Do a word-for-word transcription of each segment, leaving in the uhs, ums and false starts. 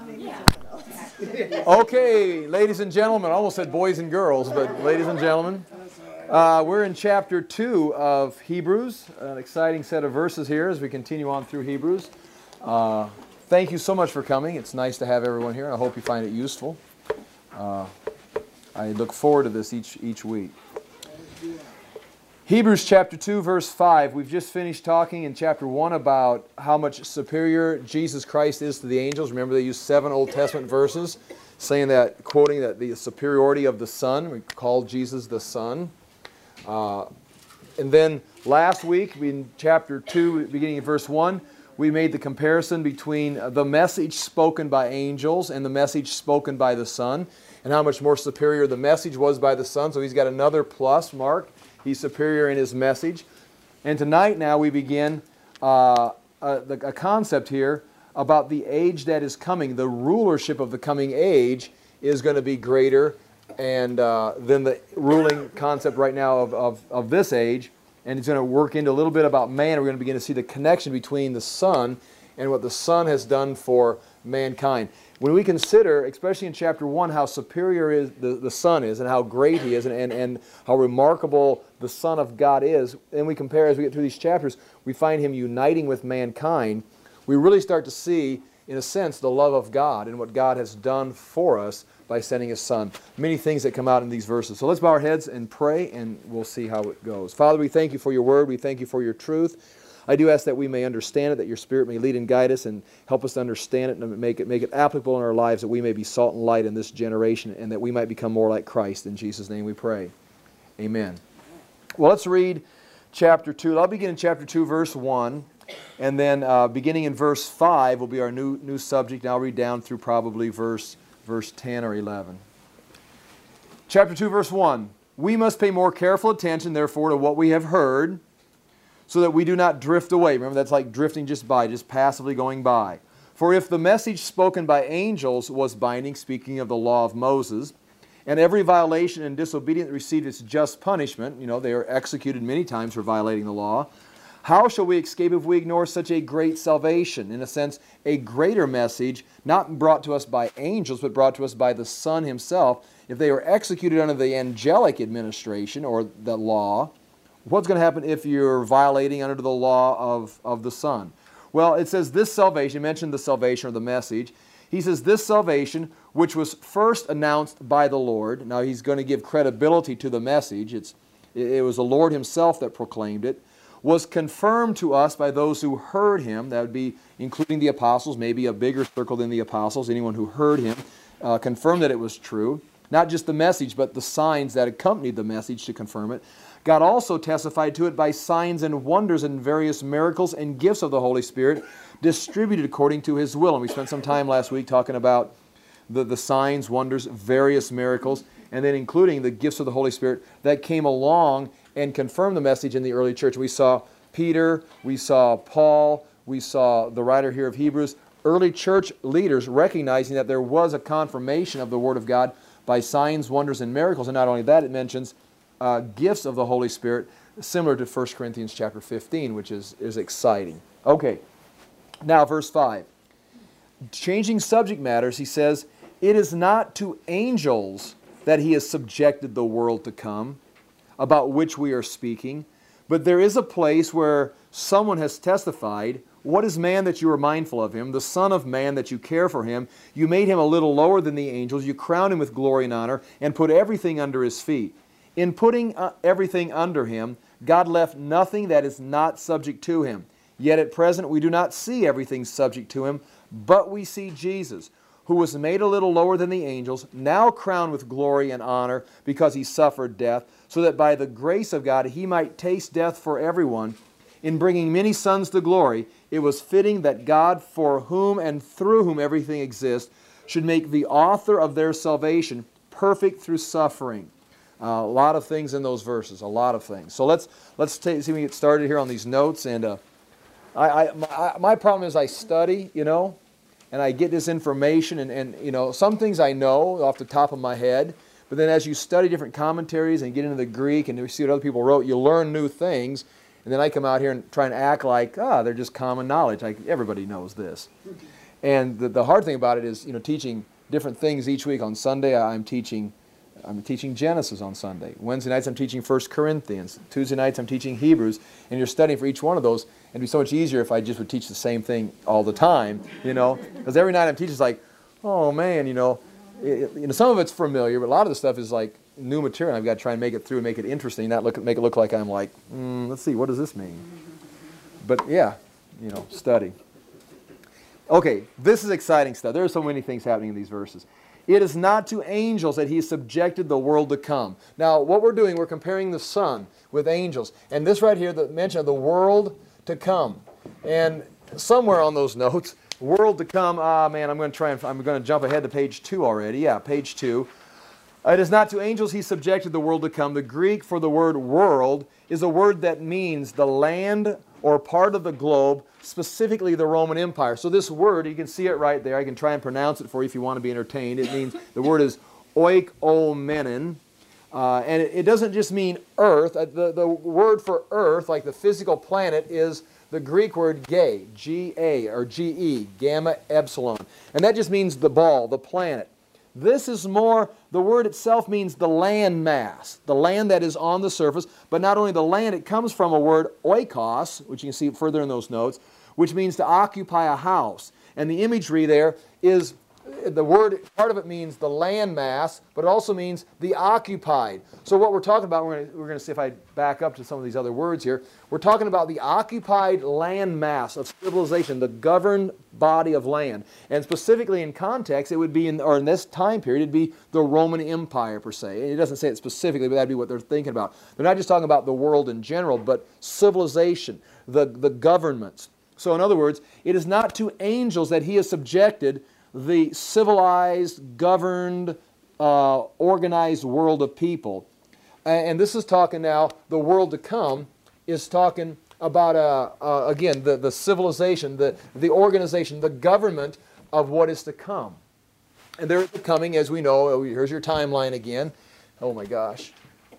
Okay, ladies and gentlemen, I almost said boys and girls, but ladies and gentlemen, uh, we're in chapter two of Hebrews, an exciting set of verses here as we continue on through Hebrews. Uh, thank you so much for coming. It's nice to have everyone here. I hope you find it useful. Uh, I look forward to this each, each week. Hebrews chapter two, verse five. We've just finished talking in chapter one about how much superior Jesus Christ is to the angels. Remember, they used seven Old Testament verses saying that, quoting that the superiority of the Son. We called Jesus the Son. Uh, and then last week, we, in chapter two, beginning at verse one, we made the comparison between the message spoken by angels and the message spoken by the Son, and how much more superior the message was by the Son. So he's got another plus mark. He's superior in his message. And tonight now we begin uh, a, a concept here about the age that is coming. The rulership of the coming age is going to be greater and uh, than the ruling concept right now of, of, of this age. And it's going to work into a little bit about man. We're going to begin to see the connection between the Son and what the Son has done for mankind. When we consider, especially in chapter one, how superior is the, the Son is and how great He is and, and, and how remarkable the Son of God is, and we compare as we get through these chapters, we find Him uniting with mankind. We really start to see, in a sense, the love of God and what God has done for us by sending His Son. Many things that come out in these verses. So let's bow our heads and pray, and we'll see how it goes. Father, we thank You for Your Word. We thank You for Your truth. I do ask that we may understand it, that Your Spirit may lead and guide us and help us to understand it and make it, make it applicable in our lives, that we may be salt and light in this generation and that we might become more like Christ. In Jesus' name we pray. Amen. Well, let's read chapter two. I'll begin in chapter two, verse one, and then uh, beginning in verse five will be our new, new subject, and I'll read down through probably verse, verse ten or eleven. Chapter two, verse one. We must pay more careful attention, therefore, to what we have heard, so that we do not drift away. Remember, that's like drifting just by, just passively going by. For if the message spoken by angels was binding, speaking of the law of Moses, and every violation and disobedience received its just punishment, you know, they are executed many times for violating the law, how shall we escape if we ignore such a great salvation? In a sense, a greater message, not brought to us by angels, but brought to us by the Son Himself. If they were executed under the angelic administration, or the law, what's going to happen if you're violating under the law of, of the Son? Well, it says this salvation, mentioned the salvation or the message. He says this salvation, which was first announced by the Lord. Now He's going to give credibility to the message. It's, it was the Lord Himself that proclaimed it. Was confirmed to us by those who heard Him. That would be including the apostles, maybe a bigger circle than the apostles. Anyone who heard Him uh, confirmed that it was true. Not just the message, but the signs that accompanied the message to confirm it. God also testified to it by signs and wonders and various miracles and gifts of the Holy Spirit distributed according to His will. And we spent some time last week talking about the, the signs, wonders, various miracles, and then including the gifts of the Holy Spirit that came along and confirmed the message in the early church. We saw Peter, we saw Paul, we saw the writer here of Hebrews, early church leaders recognizing that there was a confirmation of the Word of God by signs, wonders, and miracles. And not only that, it mentions Uh, gifts of the Holy Spirit, similar to First Corinthians chapter fifteen, which is, is exciting. Okay, now verse five. Changing subject matters, he says, it is not to angels that He has subjected the world to come, about which we are speaking, but there is a place where someone has testified, what is man that you are mindful of him, the Son of Man that you care for him? You made him a little lower than the angels, you crowned him with glory and honor, and put everything under His feet. In putting everything under Him, God left nothing that is not subject to Him. Yet at present we do not see everything subject to Him, but we see Jesus, who was made a little lower than the angels, now crowned with glory and honor because He suffered death, so that by the grace of God He might taste death for everyone. In bringing many sons to glory, it was fitting that God, for whom and through whom everything exists, should make the author of their salvation perfect through suffering. Uh, a lot of things in those verses, a lot of things. So let's let's take, see if we get started here on these notes. And uh, I, I, my, my problem is I study, you know, and I get this information, and, and you know, some things I know off the top of my head. But then as you study different commentaries and get into the Greek and you see what other people wrote, you learn new things. And then I come out here and try and act like, ah, they're just common knowledge. Like everybody knows this. And the, the hard thing about it is, you know, teaching different things each week. On Sunday, I'm teaching I'm teaching Genesis on Sunday. Wednesday nights, I'm teaching First Corinthians. Tuesday nights, I'm teaching Hebrews. And you're studying for each one of those. And it'd be so much easier if I just would teach the same thing all the time, you know. Because every night I'm teaching, it's like, oh, man, you know, it, you know, some of it's familiar, but a lot of the stuff is like new material. I've got to try and make it through and make it interesting, not look, make it look like I'm like, mm, let's see, what does this mean? But, yeah, you know, study. Okay, this is exciting stuff. There are so many things happening in these verses. It is not to angels that he subjected the world to come. Now, what we're doing, we're comparing the Son with angels. And this right here, the mention of the world to come. And somewhere on those notes, world to come, ah, man, I'm going to try and, I'm going to jump ahead to page two already. Yeah, page two. It is not to angels he subjected the world to come. The Greek for the word world is a word that means the land or part of the globe, specifically the Roman Empire. So this word, you can see it right there. I can try and pronounce it for you if you want to be entertained. It means, the word is oikomenon. Uh, and it, it doesn't just mean earth. Uh, the, the word for earth, like the physical planet, is the Greek word ge, G A, or G E, gamma epsilon. And that just means the ball, the planet. This is more, the word itself means the land mass, the land that is on the surface, but not only the land, it comes from a word oikos, which you can see further in those notes, which means to occupy a house. And the imagery there is, the word, part of it means the land mass, but it also means the occupied. So what we're talking about, we're going to, we're going to see if I back up to some of these other words here. We're talking about the occupied land mass of civilization, the governed body of land. And specifically in context, it would be, in, or in this time period, it'd be the Roman Empire per se. It doesn't say it specifically, but that'd be what they're thinking about. They're not just talking about the world in general, but civilization, the, the governments. So in other words, it is not to angels that he has subjected the civilized, governed, uh, organized world of people. And this is talking now, the world to come is talking about, uh, uh, again, the, the civilization, the, the organization, the government of what is to come. And they're coming, as we know, here's your timeline again. Oh my gosh.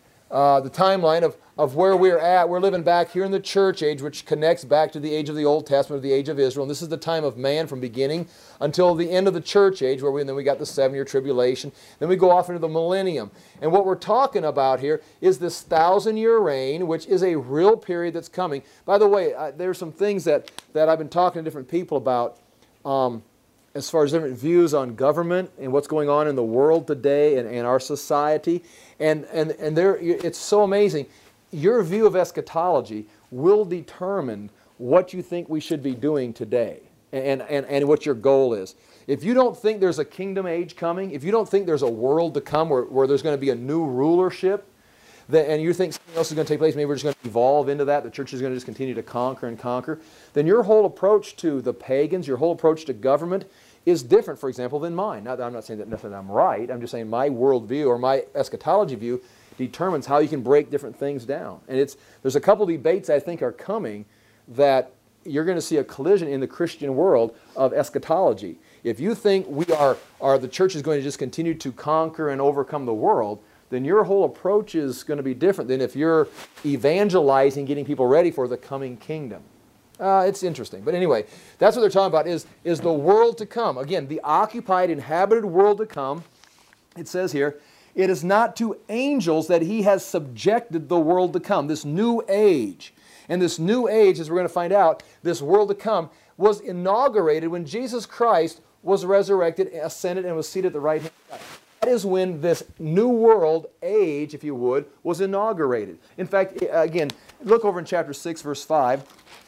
Uh, the timeline of, of where we're at. We're living back here in the church age, which connects back to the age of the Old Testament, the age of Israel. And this is the time of man from beginning until the end of the church age, where we, and then we got the seven-year tribulation. Then we go off into the millennium. And what we're talking about here is this thousand-year reign, which is a real period that's coming. By the way, uh, there are some things that, that I've been talking to different people about um, as far as different views on government and what's going on in the world today and, and our society. And, and, and there, it's so amazing. Your view of eschatology will determine what you think we should be doing today and, and, and what your goal is. If you don't think there's a kingdom age coming, if you don't think there's a world to come where, where there's going to be a new rulership, that, and you think something else is going to take place, maybe we're just going to evolve into that, the church is going to just continue to conquer and conquer, then your whole approach to the pagans, your whole approach to government is different, for example, than mine. Not that I'm not saying that necessarily I'm right, I'm just saying my worldview or my eschatology view determines how you can break different things down. And it's, there's a couple debates I think are coming that you're going to see a collision in the Christian world of eschatology. If you think we are, are the church is going to just continue to conquer and overcome the world, then your whole approach is going to be different than if you're evangelizing, getting people ready for the coming kingdom. Uh, it's interesting. But anyway, that's what they're talking about is, is the world to come. Again, the occupied, inhabited world to come. It says here, it is not to angels that he has subjected the world to come, this new age. And this new age, as we're going to find out, this world to come was inaugurated when Jesus Christ was resurrected, ascended, and was seated at the right hand of God. That is when this new world age, if you would, was inaugurated. In fact, again, look over in chapter six, verse five.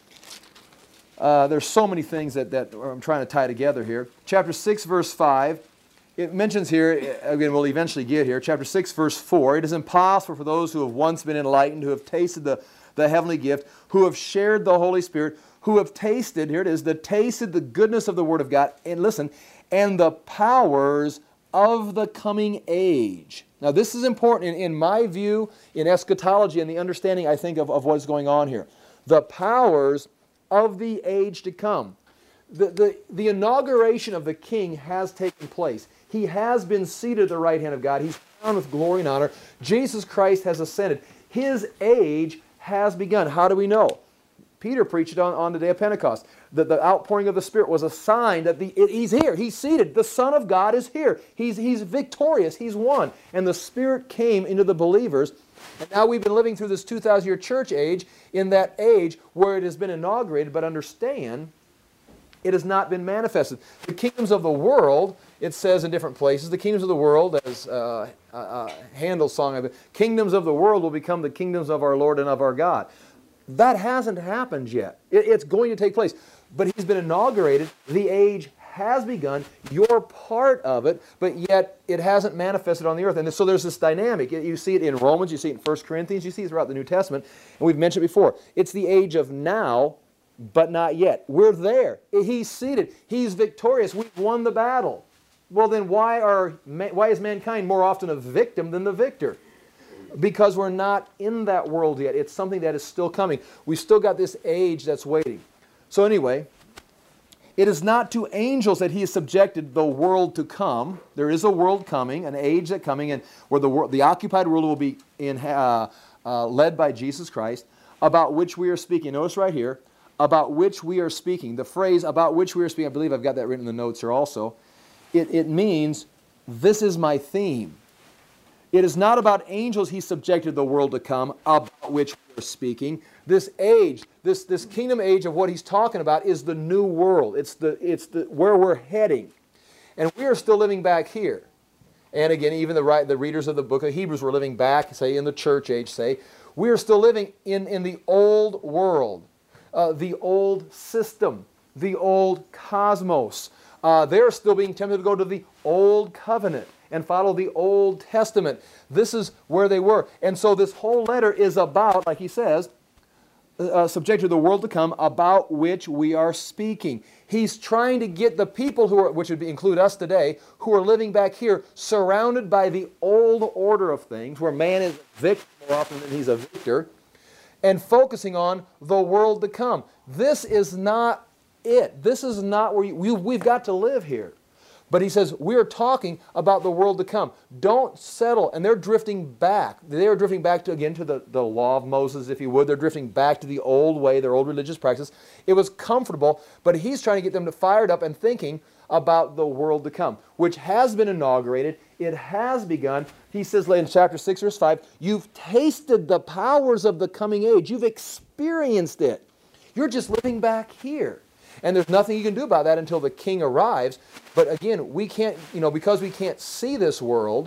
Uh, there's so many things that, that I'm trying to tie together here. Chapter six, verse five, it mentions here, again, we'll eventually get here, chapter six, verse four, it is impossible for those who have once been enlightened, who have tasted the, the heavenly gift, who have shared the Holy Spirit, who have tasted, here it is, the tasted the goodness of the Word of God, and listen, and the powers of the coming age. Now this is important in, in my view, in eschatology and the understanding, I think, of, of what is going on here. The powers of the age to come. The, the, the inauguration of the King has taken place. He has been seated at the right hand of God. He's crowned with glory and honor. Jesus Christ has ascended. His age has begun. How do we know? Peter preached it on, on the day of Pentecost. The, the outpouring of the Spirit was a sign that the, it, He's here. He's seated. The Son of God is here. He's, he's victorious. He's won. And the Spirit came into the believers. And now we've been living through this two thousand year church age, in that age where it has been inaugurated, but understand, it has not been manifested. The kingdoms of the world, it says in different places, the kingdoms of the world, as uh, uh, uh, Handel's song of it, kingdoms of the world will become the kingdoms of our Lord and of our God. That hasn't happened yet. It, it's going to take place. But He's been inaugurated. The age has begun. You're part of it, but yet it hasn't manifested on the earth. And so there's this dynamic. You see it in Romans, you see it in First Corinthians, you see it throughout the New Testament, and we've mentioned it before. It's the age of now, but not yet. We're there. He's seated. He's victorious. We've won the battle. Well, then why are why is mankind more often a victim than the victor? Because we're not in that world yet. It's something that is still coming. We've still got this age that's waiting. So anyway, it is not to angels that He has subjected the world to come. There is a world coming, an age that's coming, and where the world, the occupied world will be in, uh, uh, led by Jesus Christ, about which we are speaking. Notice right here, about which we are speaking. The phrase about which we are speaking, I believe I've got that written in the notes here also. It, it means, this is my theme. It is not about angels He subjected the world to come, about which we are speaking. This age, this, this kingdom age of what He's talking about is the new world. It's, the, it's the, where we're heading. And we are still living back here. And again, even the, the readers of the book of Hebrews were living back, say, in the church age, say. We are still living in, in the old world, uh, the old system, the old cosmos. Uh, they're still being tempted to go to the old covenant and follow the Old Testament. This is where they were. And so this whole letter is about, like he says, uh, subject to the world to come, about which we are speaking. He's trying to get the people, who are, which would be, include us today, who are living back here, surrounded by the old order of things, where man is a victim more often than he's a victor, and focusing on the world to come. This is not it. This is not where you, we, we've got to live here. But he says, we're talking about the world to come. Don't settle. And they're drifting back. They're drifting back, to again, to the, the law of Moses, if you would. They're drifting back to the old way, their old religious practice. It was comfortable, but he's trying to get them to fired up and thinking about the world to come, which has been inaugurated. It has begun. He says in chapter six, verse five, you've tasted the powers of the coming age. You've experienced it. You're just living back here. And there's nothing you can do about that until the King arrives. But again, we can't, you know, because we can't see this world,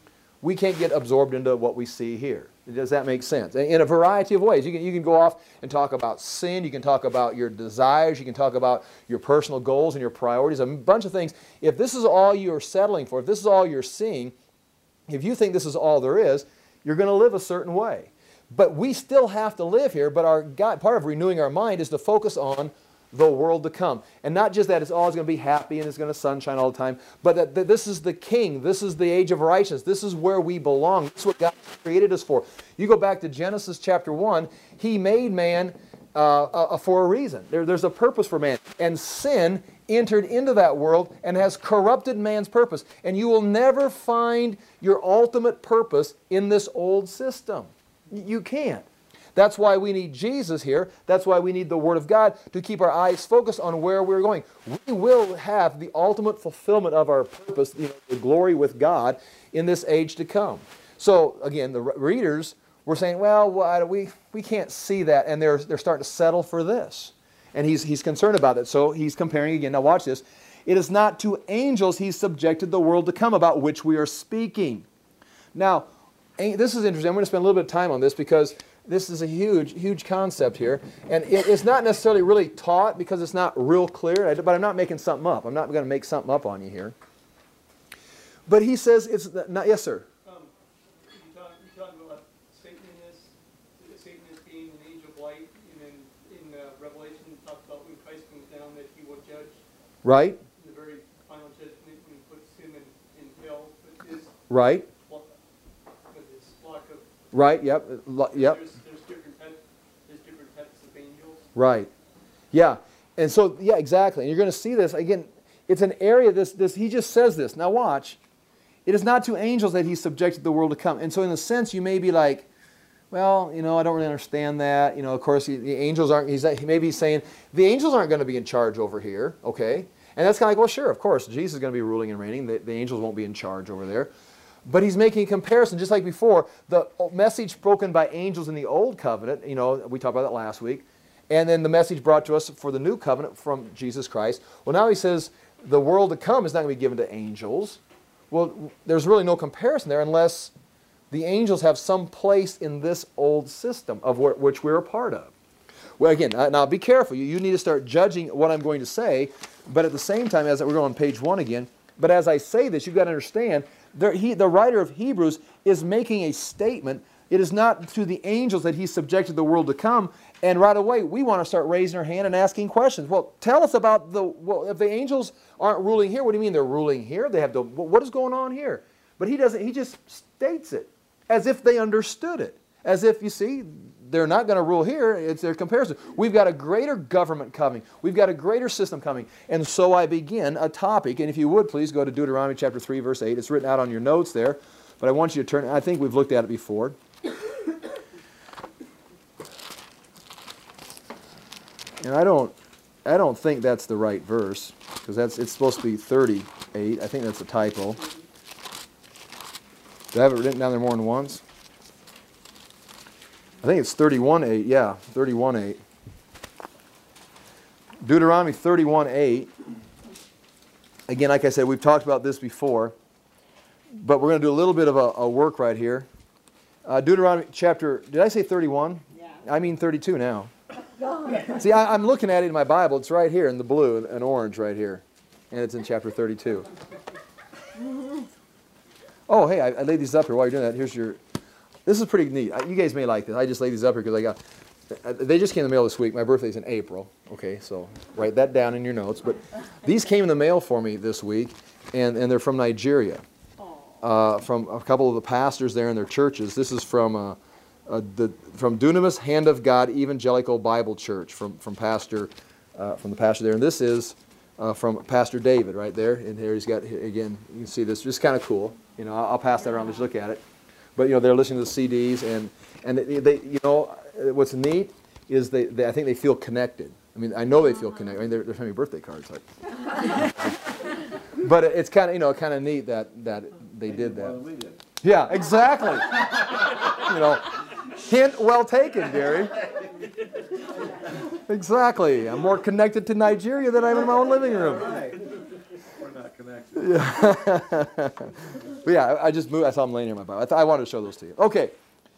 we can't get absorbed into what we see here. Does that make sense? In a variety of ways. You can, you can go off and talk about sin. You can talk about your desires. You can talk about your personal goals and your priorities, a bunch of things. If this is all you're settling for, if this is all you're seeing, if you think this is all there is, you're going to live a certain way. But we still have to live here. But our God, part of renewing our mind is to focus on the world to come. And not just that it's always going to be happy and it's going to sunshine all the time, but that, that this is the King. This is the age of righteousness. This is where we belong. This is what God created us for. You go back to Genesis chapter one, He made man uh, uh, for a reason. There, there's a purpose for man. And sin entered into that world and has corrupted man's purpose. And you will never find your ultimate purpose in this old system. You can't. That's why we need Jesus here. That's why we need the Word of God to keep our eyes focused on where we're going. We will have the ultimate fulfillment of our purpose, you know, the glory with God in this age to come. So again, the readers were saying, well, we, we can't see that, and they're, they're starting to settle for this. And he's, he's concerned about it. So he's comparing again. Now watch this. It is not to angels He's subjected the world to come, about which we are speaking. Now, this is interesting. I'm going to spend a little bit of time on this because this is a huge, huge concept here. And it, it's not necessarily really taught because it's not real clear, but I'm not making something up. I'm not going to make something up on you here. But he says it's not, yes, sir? Um, you talk, you talk about Satan in this, Satan is being an angel of light, and then in uh, Revelation it talks about when Christ comes down that He will judge. Right. In the very final judgment when He puts him in, in hell with his, right. with his flock of... Right, yep, yep. There's, there's, different types, there's different types of angels. Right. Yeah. And so, yeah, exactly. And you're going to see this. Again, it's an area, this, this, he just says this. Now watch. It is not to angels that He subjected the world to come. And so in a sense, you may be like, well, you know, I don't really understand that. You know, of course, the angels aren't, he's, maybe he's saying, the angels aren't going to be in charge over here, okay? And that's kind of like, well, sure, of course, Jesus is going to be ruling and reigning. The, the angels won't be in charge over there. But he's making a comparison, just like before, the message spoken by angels in the Old Covenant, you know, we talked about that last week, and then the message brought to us for the New Covenant from Jesus Christ. Well, now he says the world to come is not going to be given to angels. Well, there's really no comparison there unless the angels have some place in this old system of wh which we're a part of. Well, again, now be careful. You, you need to start judging what I'm going to say, but at the same time, as we're going on page one again, but as I say this, you've got to understand, there, he, the writer of Hebrews is making a statement. It is not to the angels that he subjected the world to come, and right away we want to start raising our hand and asking questions. Well, tell us about the, well, if the angels aren't ruling here, what do you mean they're ruling here? They have to, what is going on here? But he doesn't, he just states it as if they understood it. As if, you see, they're not going to rule here, it's their comparison. We've got a greater government coming. We've got a greater system coming. And so I begin a topic, and if you would, please go to Deuteronomy chapter three, verse eight. It's written out on your notes there, but I want you to turn, I think we've looked at it before. And I don't, I don't think that's the right verse, because that's, it's supposed to be thirty-eight. I think that's a typo. Do I have it written down there more than once? I think it's thirty-one eight, yeah, thirty-one eight. Deuteronomy thirty-one eight. Again, like I said, we've talked about this before, but we're going to do a little bit of a, a work right here. Uh, Deuteronomy chapter, did I say thirty-one? Yeah. I mean thirty-two now. See, I, I'm looking at it in my Bible. It's right here in the blue and orange right here, and it's in chapter thirty-two. Oh, hey, I, I laid these up here while you're doing that. Here's your... This is pretty neat. You guys may like this. I just laid these up here because I got... They just came in the mail this week. My birthday's in April. Okay, so write that down in your notes. But these came in the mail for me this week, and, and they're from Nigeria. Uh, from a couple of the pastors there in their churches. This is from uh, uh, the from Dunamis Hand of God Evangelical Bible Church from from pastor uh, from the pastor there, and this is uh, from Pastor David right there. And here he's got, again, you can see this. Just kind of cool. You know, I'll, I'll pass that around. Just look at it. But you know, they're listening to the C Ds, and and they, they you know, what's neat is they, they I think they feel connected. I mean, I know they feel connected. I mean, they're, they're sending me birthday cards. Like. But it's kind of, you know, kind of neat that that they did that. Yeah, exactly. You know, hint well taken, Gary. Exactly. I'm more connected to Nigeria than I am in my own living room. We're not connected. Yeah. But yeah, I just moved. I saw them laying here in my Bible. I, th I wanted to show those to you. Okay.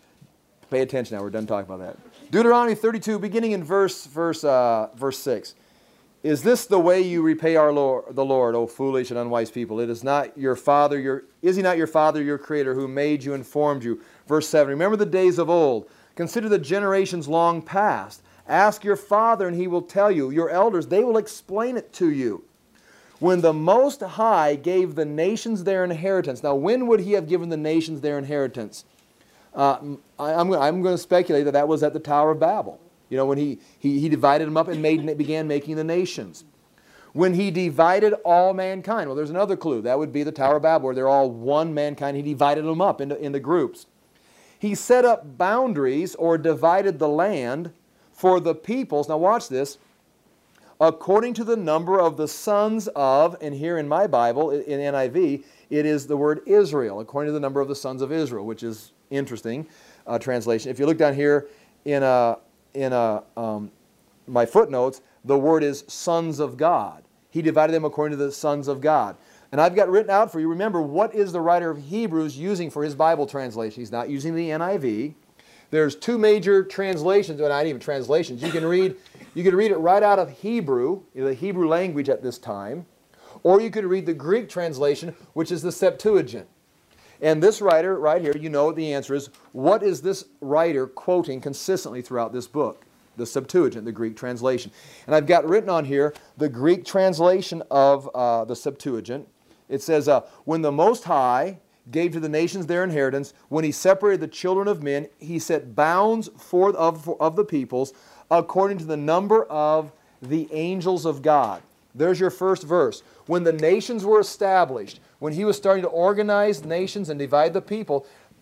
Pay attention now. We're done talking about that. Deuteronomy thirty-two, beginning in verse verse uh, verse six. Is this the way you repay our Lord, the Lord, O foolish and unwise people? It is not your Father, your, is He not your Father, your Creator, who made you and formed you? Verse seven, remember the days of old. Consider the generations long past. Ask your Father, and He will tell you. Your elders, they will explain it to you. When the Most High gave the nations their inheritance. Now, when would He have given the nations their inheritance? Uh, I, I'm, I'm going to speculate that that was at the Tower of Babel. You know, when he, he, he divided them up and made, began making the nations. When He divided all mankind. Well, there's another clue. That would be the Tower of Babel, where they're all one mankind. He divided them up into, into groups. He set up boundaries, or divided the land, for the peoples. Now watch this. According to the number of the sons of, and here in my Bible, in N I V, it is the word Israel. According to the number of the sons of Israel, which is interesting uh, translation. If you look down here in a... in a, um, my footnotes, the word is sons of God. He divided them according to the sons of God. And I've got written out for you, remember, what is the writer of Hebrews using for his Bible translation? He's not using the N I V. There's two major translations, or not even translations. You can read, you can read it right out of Hebrew, the Hebrew language at this time, or you could read the Greek translation, which is the Septuagint. And this writer right here, you know the answer is, what is this writer quoting consistently throughout this book? The Septuagint, the Greek translation. And I've got written on here the Greek translation of uh, the Septuagint. It says, uh, when the Most High gave to the nations their inheritance, when He separated the children of men, He set bounds for, of, for, of the peoples according to the number of the angels of God. There's your first verse. When the nations were established, when He was starting to organize nations and divide the people,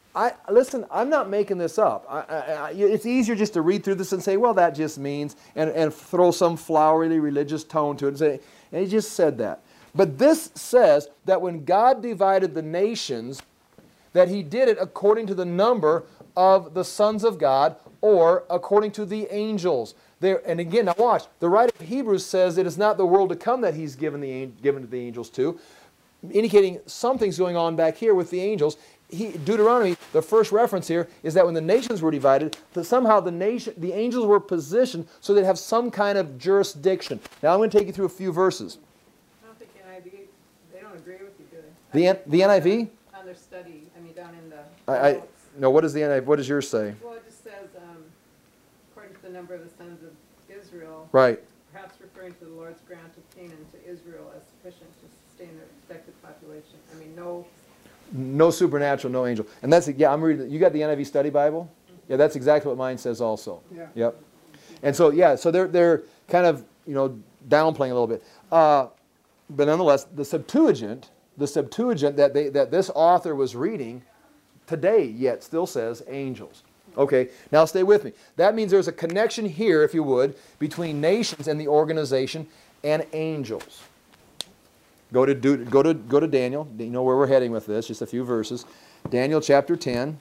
I, listen, I'm not making this up. I, I, I, it's easier just to read through this and say, well, that just means, and, and throw some flowery religious tone to it and say, and he just said that. But this says that when God divided the nations, that he did it according to the number of the sons of God, or according to the angels. There, and again, now watch, the writer of Hebrews says it is not the world to come that he's given, the, given to the angels to, indicating something's going on back here with the angels. He, Deuteronomy, the first reference here, is that when the nations were divided, that somehow the nation, the angels were positioned so they'd have some kind of jurisdiction. Now I'm going to take you through a few verses. I don't think N I V, they don't agree with you, do they? The, N, the N I V? On their study, I mean, down in the I, I, notes. no, what does the N I V, what does yours say? Well, it just says, um, according to the number of the sons of Israel, Right. perhaps referring to the Lord's grant of Canaan to Israel as sufficient to sustain their expected population. I mean, no. No supernatural, no angel. And that's, yeah, I'm reading, you got the N I V Study Bible? Yeah, that's exactly what mine says also. Yeah. Yep. And so, yeah, so they're, they're kind of, you know, downplaying a little bit. Uh, but nonetheless, the Septuagint, the Septuagint that, they, that this author was reading today yet still says angels. Okay, now stay with me. That means there's a connection here, if you would, between nations and the organization and angels. Go to, go to, go to Daniel. You know where we're heading with this, just a few verses. Daniel chapter ten.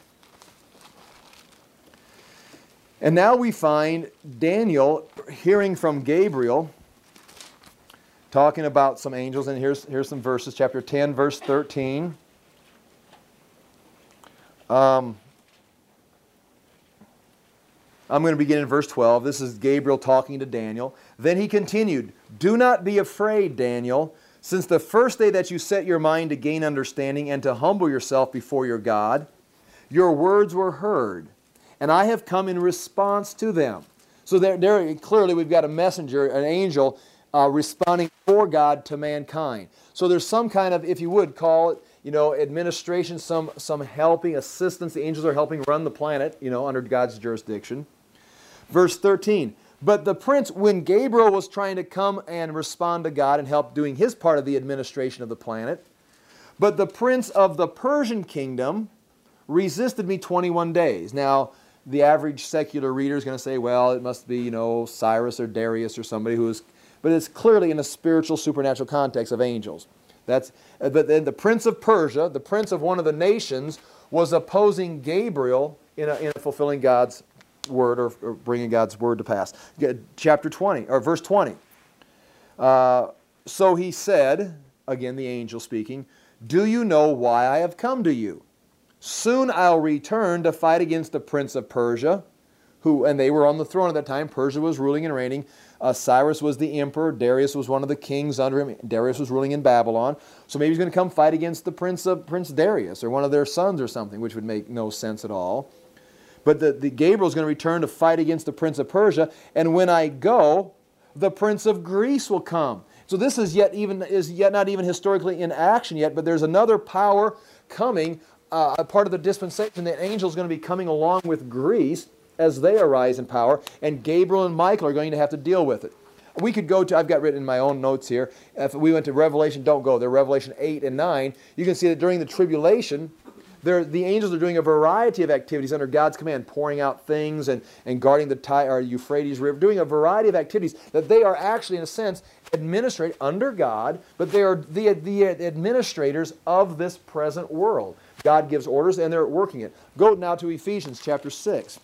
And now we find Daniel hearing from Gabriel talking about some angels. And here's, here's some verses. Chapter ten, verse thirteen. Um, I'm going to begin in verse twelve. This is Gabriel talking to Daniel. Then he continued, "Do not be afraid, Daniel, since the first day that you set your mind to gain understanding and to humble yourself before your God, your words were heard, and I have come in response to them." So there, there clearly we've got a messenger, an angel, uh, responding for God to mankind. So there's some kind of, if you would call it, you know, administration, some, some helping, assistance. The angels are helping run the planet, you know, under God's jurisdiction. Verse thirteen, "But the prince, when Gabriel was trying to come and respond to God and help doing his part of the administration of the planet, but the prince of the Persian kingdom resisted me twenty-one days. Now, the average secular reader is going to say, well, it must be, you know, Cyrus or Darius or somebody who is, but it's clearly in a spiritual, supernatural context of angels. That's, but then the prince of Persia, the prince of one of the nations, was opposing Gabriel in, a, in fulfilling God's word, or, or bringing God's word to pass. Chapter twenty, or verse twenty. Uh, "So he said," again the angel speaking, "Do you know why I have come to you? Soon I'll return to fight against the prince of Persia," who, and they were on the throne at that time. Persia was ruling and reigning. Uh, Cyrus was the emperor. Darius was one of the kings under him. Darius was ruling in Babylon. So maybe he's going to come fight against the prince of Prince Darius, or one of their sons or something, which would make no sense at all. But the, the Gabriel's going to return to fight against the prince of Persia, and when I go, the prince of Greece will come. So this is yet even is yet not even historically in action yet, but there's another power coming, uh, a part of the dispensation. The angel's going to be coming along with Greece as they arise in power, and Gabriel and Michael are going to have to deal with it. We could go to, I've got written in my own notes here, if we went to Revelation, don't go there, Revelation eight and nine, you can see that during the tribulation, They're, the angels are doing a variety of activities under God's command, pouring out things and, and guarding the Ty, or Euphrates River, doing a variety of activities that they are actually, in a sense, administrate under God, but they are the, the administrators of this present world. God gives orders and they're working it. Go now to Ephesians chapter six.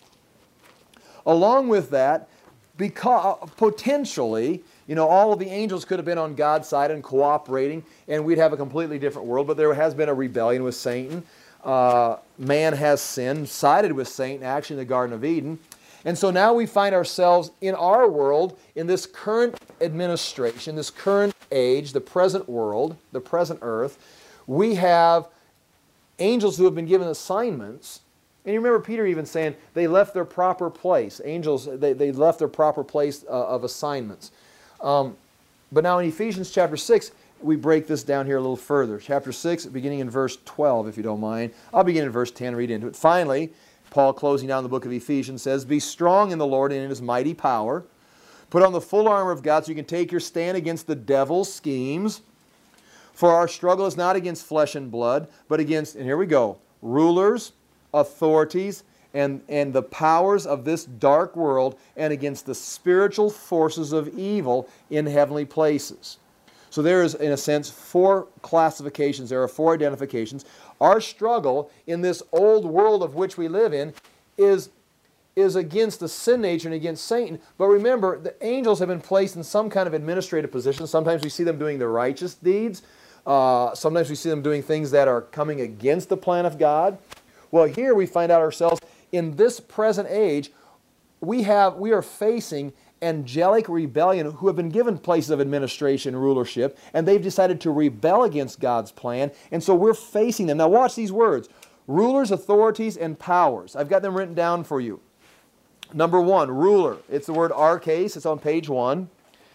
Along with that, because potentially, you know, all of the angels could have been on God's side and cooperating, and we'd have a completely different world, but there has been a rebellion with Satan. Uh, man has sinned, sided with Satan, actually in the Garden of Eden. And so now we find ourselves in our world, in this current administration, this current age, the present world, the present earth. We have angels who have been given assignments. And you remember Peter even saying they left their proper place. Angels, they, they left their proper place uh, of assignments. Um, but now in Ephesians chapter six, we break this down here a little further. Chapter six, beginning in verse twelve, if you don't mind. I'll begin in verse ten, read into it. "Finally," Paul, closing down the book of Ephesians, says, "Be strong in the Lord and in His mighty power. Put on the full armor of God so you can take your stand against the devil's schemes. For our struggle is not against flesh and blood, but against," and here we go, "rulers authorities, and, and the powers of this dark world, and against the spiritual forces of evil in heavenly places. So there is, in a sense, four classifications. There are four identifications. Our struggle in this old world of which we live in is, is against the sin nature and against Satan. But remember, the angels have been placed in some kind of administrative position. Sometimes we see them doing the righteous deeds. Uh, sometimes we see them doing things that are coming against the plan of God. Well, here we find out ourselves in this present age, we have we are facing angelic rebellion who have been given places of administration, rulership, and they've decided to rebel against God's plan, and so we're facing them. Now watch these words: rulers, authorities, and powers. I've got them written down for you. Number one, ruler. It's the word arches. It's on page one.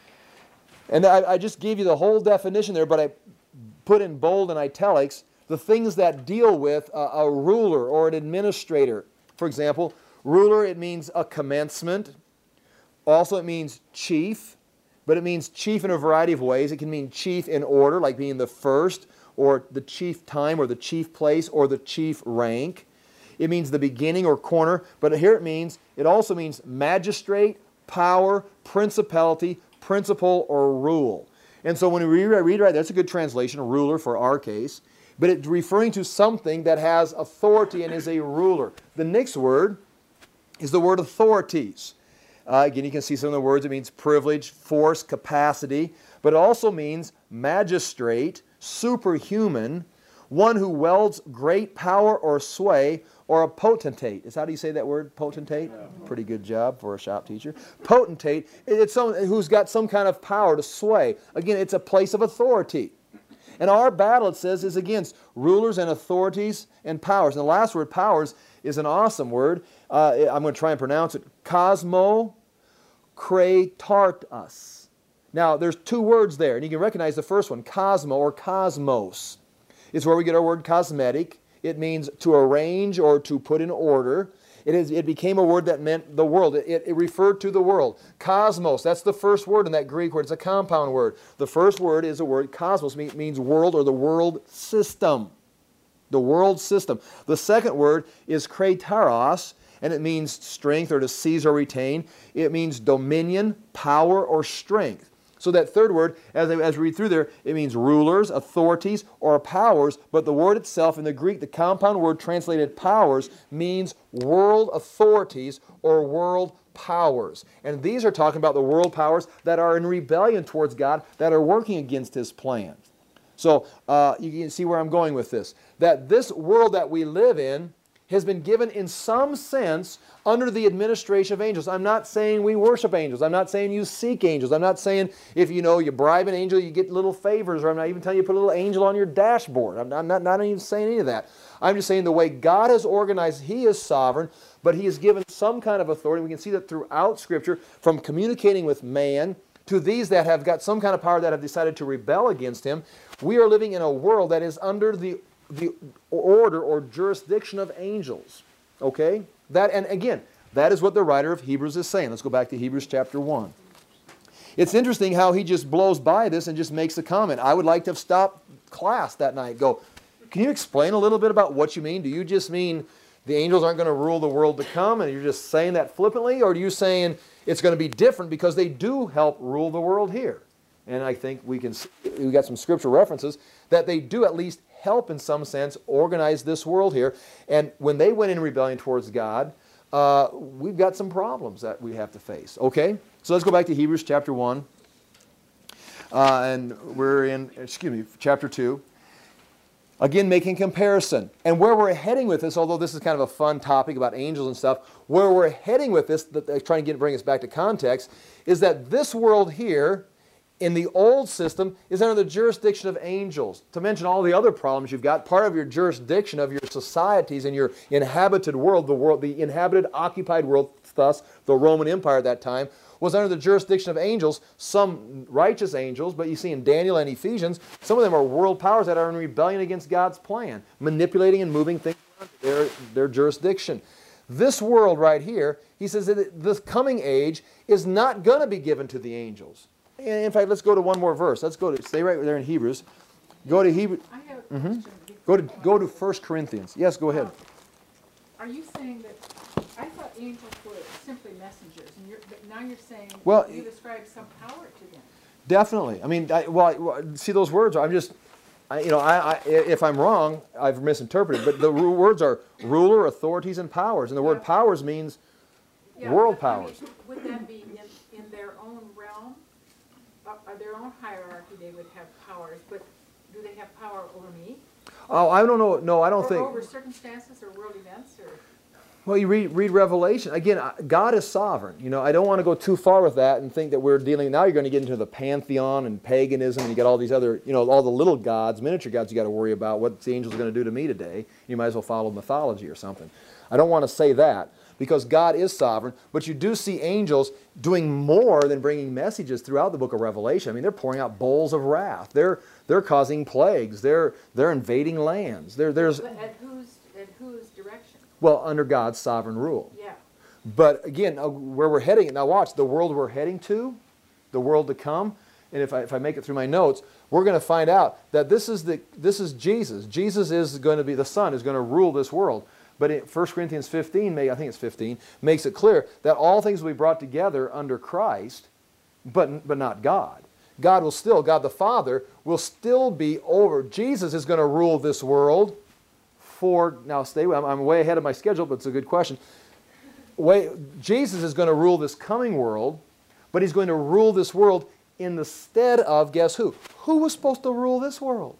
And I, I just gave you the whole definition there, but I put in bold and italics the things that deal with a, a ruler or an administrator. For example, ruler, it means a commencement. Also, it means chief, but it means chief in a variety of ways. It can mean chief in order, like being the first, or the chief time, or the chief place, or the chief rank. It means the beginning or corner, but here it means, it also means magistrate, power, principality, principle, or rule. And so when we read right, that's a good translation, a ruler for our case, but it's referring to something that has authority and is a ruler. The next word is the word authorities. Uh, again, you can see some of the words. It means privilege, force, capacity, but it also means magistrate, superhuman, one who wields great power or sway, or a potentate. Is how do you say that word, potentate? Yeah. Pretty good job for a shop teacher. Potentate, it's someone who's got some kind of power to sway. Again, it's a place of authority. And our battle, it says, is against rulers and authorities and powers. And the last word, powers, is an awesome word. Uh, I'm going to try and pronounce it. Cosmo kratartas. Now, there's two words there, and you can recognize the first one, cosmo or cosmos. It's where we get our word cosmetic. It means to arrange or to put in order. It, is, it became a word that meant the world. It, it referred to the world. Cosmos, that's the first word in that Greek word. It's a compound word. The first word is a word, cosmos, means world or the world system. The world system. The second word is krataros, and it means strength or to seize or retain. It means dominion, power, or strength. So that third word, as, I, as we read through there, it means rulers, authorities, or powers, but the word itself in the Greek, the compound word translated powers, means world authorities or world powers. And these are talking about the world powers that are in rebellion towards God, that are working against His plan. So uh, you can see where I'm going with this. That this world that we live in has been given in some sense under the administration of angels. I'm not saying we worship angels. I'm not saying you seek angels. I'm not saying if you know you bribe an angel you get little favors, or I'm not even telling you to put a little angel on your dashboard. I'm not, I'm not, not even saying any of that. I'm just saying the way God has organized, He is sovereign, but He has given some kind of authority. We can see that throughout Scripture, from communicating with man to these that have got some kind of power that have decided to rebel against Him. We are living in a world that is under the the order or jurisdiction of angels. Okay? That, and again, that is what the writer of Hebrews is saying. Let's go back to Hebrews chapter one. It's interesting how he just blows by this and just makes a comment. I would like to have stopped class that night. Go, can you explain a little bit about what you mean? Do you just mean the angels aren't going to rule the world to come and you're just saying that flippantly? Or are you saying it's going to be different because they do help rule the world here? And I think we can, we got some scriptural references that they do at least help in some sense organize this world here. And when they went in rebellion towards God, uh, we've got some problems that we have to face. Okay? So let's go back to Hebrews chapter one. Uh, and we're in, excuse me, chapter two. Again, making comparison. And where we're heading with this, although this is kind of a fun topic about angels and stuff, where we're heading with this, that trying to get, bring us back to context, is that this world here, in the old system, is under the jurisdiction of angels. To mention all the other problems you've got, part of your jurisdiction of your societies and your inhabited world, the world, the inhabited, occupied world, thus the Roman Empire at that time, was under the jurisdiction of angels, some righteous angels, but you see in Daniel and Ephesians, some of them are world powers that are in rebellion against God's plan, manipulating and moving things around their, their jurisdiction. This world right here, he says that this coming age is not going to be given to the angels. In fact, let's go to one more verse. Let's go to, stay right there in Hebrews. Go to Hebrews. I have a Mm-hmm. question. Go to, go to First Corinthians. Yes, go ahead. are you saying that, I thought angels were simply messengers, and you're, but now you're saying Well, you ascribe some power to them. Definitely. I mean, I, well, I, well, see those words. I'm just, I, you know, I, I, if I'm wrong, I've misinterpreted. But the ru- words are ruler, authorities, and powers. And the word Yeah. powers means Yeah, world but, I mean, powers. would that be in, in their own realm, uh, uh, their own hierarchy? They would have powers, but do they have power over me? Oh, I don't know. No, I don't or think. over circumstances or world events, or? Well, you read, read Revelation. Again, I- God is sovereign. You know, I don't want to go too far with that and think that we're dealing, now you're going to get into the pantheon and paganism, and you got all these other, you know, all the little gods, miniature gods you got to worry about. What's the angels going to do to me today? You might as well follow mythology or something. I don't want to say that because God is sovereign, but you do see angels doing more than bringing messages throughout the book of Revelation. I mean, they're pouring out bowls of wrath. They're, they're causing plagues. They're, they're invading lands. They're, there's, But at whose, at whose direction? well, under God's sovereign rule. Yeah. But again, uh, where we're heading, now watch, the world we're heading to, the world to come, and if I, if I make it through my notes, we're going to find out that this is, the, this is Jesus. Jesus is going to be, the Son is going to rule this world. But in First Corinthians fifteen, I think it's fifteen, makes it clear that all things will be brought together under Christ, but, but not God. God will still, God the Father, will still be over. Jesus is going to rule this world for, now stay, I'm, I'm way ahead of my schedule, but it's a good question. Way, Jesus is going to rule this coming world, but he's going to rule this world in the stead of, guess who? Who was supposed to rule this world?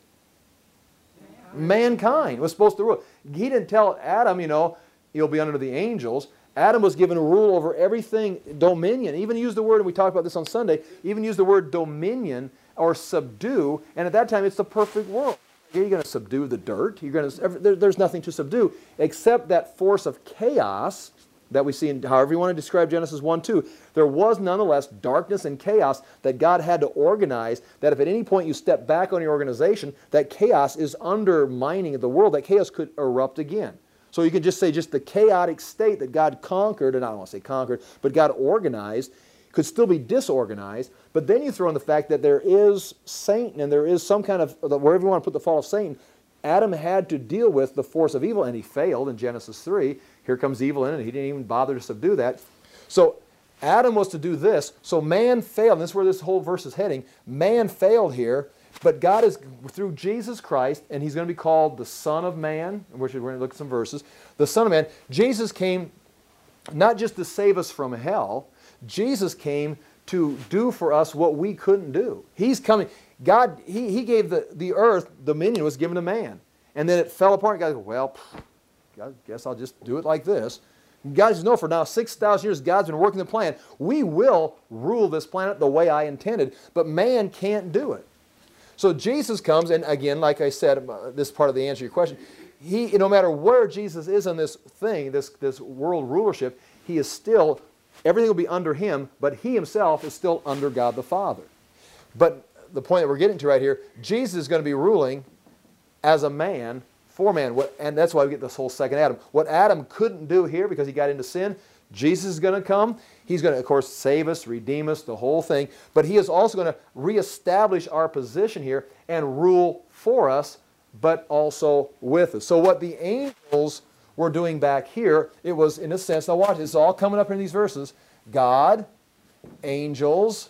Mankind was supposed to rule. He didn't tell Adam, you know, you'll be under the angels. Adam was given a rule over everything, dominion. Even used the word, and we talked about this on Sunday, even used the word dominion or subdue, and at that time it's the perfect world. You're going to subdue the dirt. You're going to, there, there's nothing to subdue except that force of chaos that we see in, however you want to describe Genesis one two. There was nonetheless darkness and chaos that God had to organize, that if at any point you step back on your organization, that chaos is undermining the world, that chaos could erupt again. So you could just say just the chaotic state that God conquered, and I don't want to say conquered, but God organized, could still be disorganized. But then you throw in the fact that there is Satan, and there is some kind of, wherever you want to put the fall of Satan, Adam had to deal with the force of evil, and he failed in Genesis three. Here comes evil in, and he didn't even bother to subdue that. So Adam was to do this. So man failed, and this is where this whole verse is heading. Man failed here, but God is, through Jesus Christ, and he's going to be called the Son of Man, which we're going to look at some verses. The Son of Man. Jesus came not just to save us from hell. Jesus came to do for us what we couldn't do. He's coming. God, he, he gave the, the earth, dominion was given to man. And then it fell apart. God goes, well, I guess I'll just do it like this. God says, no, for now six thousand years, God's been working the plan. We will rule this planet the way I intended, but man can't do it. So Jesus comes, and again, like I said, this is part of the answer to your question. He, no matter where Jesus is in this thing, this, this world rulership, he is still, everything will be under him, but he himself is still under God the Father. But the point that we're getting to right here, Jesus is going to be ruling as a man for man. What, and that's why we get this whole second Adam. What Adam couldn't do here because he got into sin, Jesus is going to come. He's going to, of course, save us, redeem us, the whole thing. But he is also going to reestablish our position here and rule for us, but also with us. So what the angels were doing back here, it was, in a sense, now watch, it's all coming up in these verses, God, angels,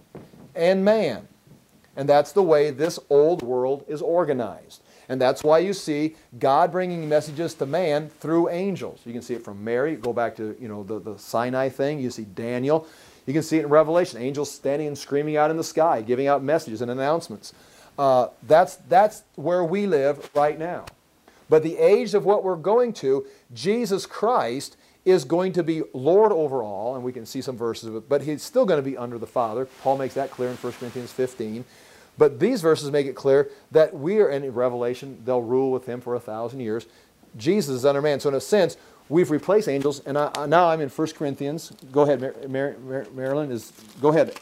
and man. And that's the way this old world is organized. And that's why you see God bringing messages to man through angels. You can see it from Mary. Go back to, you know, the, the Sinai thing. You see Daniel. You can see it in Revelation. Angels standing and screaming out in the sky, giving out messages and announcements. Uh, that's, that's where we live right now. But the age of what we're going to, Jesus Christ is going to be Lord over all, and we can see some verses of it, but he's still going to be under the Father. Paul makes that clear in First Corinthians fifteen. But these verses make it clear that we are, in Revelation, they'll rule with him for a thousand years. Jesus is under man. So in a sense, we've replaced angels, and I, now I'm in First Corinthians. Go ahead, Mar Mar Mar Marilyn. Is, go ahead.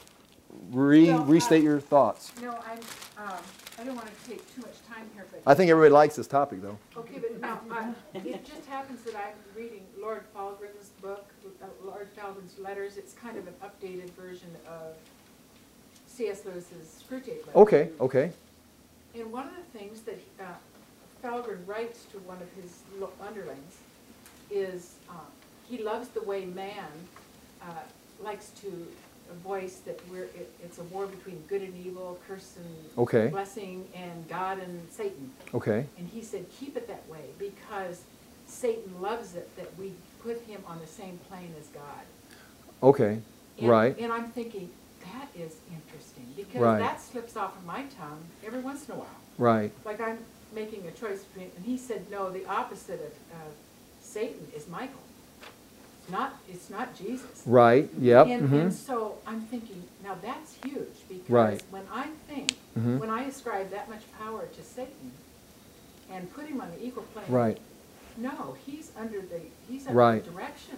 Re Well, restate uh, your thoughts. No, I'm, um, I don't want to take too much time here, but. I think everybody likes this topic, though. Okay, but now, uh, it just happens that I'm reading Lord Falgren's book, uh, Lord Falgren's letters. It's kind of an updated version of C S Lewis's Screwtape letters. Okay, okay. And one of the things that uh, Falgren writes to one of his lo- underlings is, um, he loves the way man uh, likes to voice that we're, it, it's a war between good and evil, curse and Okay. blessing, and God and Satan. Okay. And he said, keep it that way, because Satan loves it that we put him on the same plane as God. Okay. And, Right. And I'm thinking, that is interesting, because Right. that slips off of my tongue every once in a while. Right. Like I'm making a choice between, and he said, no, the opposite of uh, Satan is Michael. It's not, it's not Jesus. Right. Yep. And, mhm. and so I'm thinking, now that's huge, because Right. when I think, Mhm. when I ascribe that much power to Satan and put him on the equal plane, Right. no, he's under the, he's under Right. the direction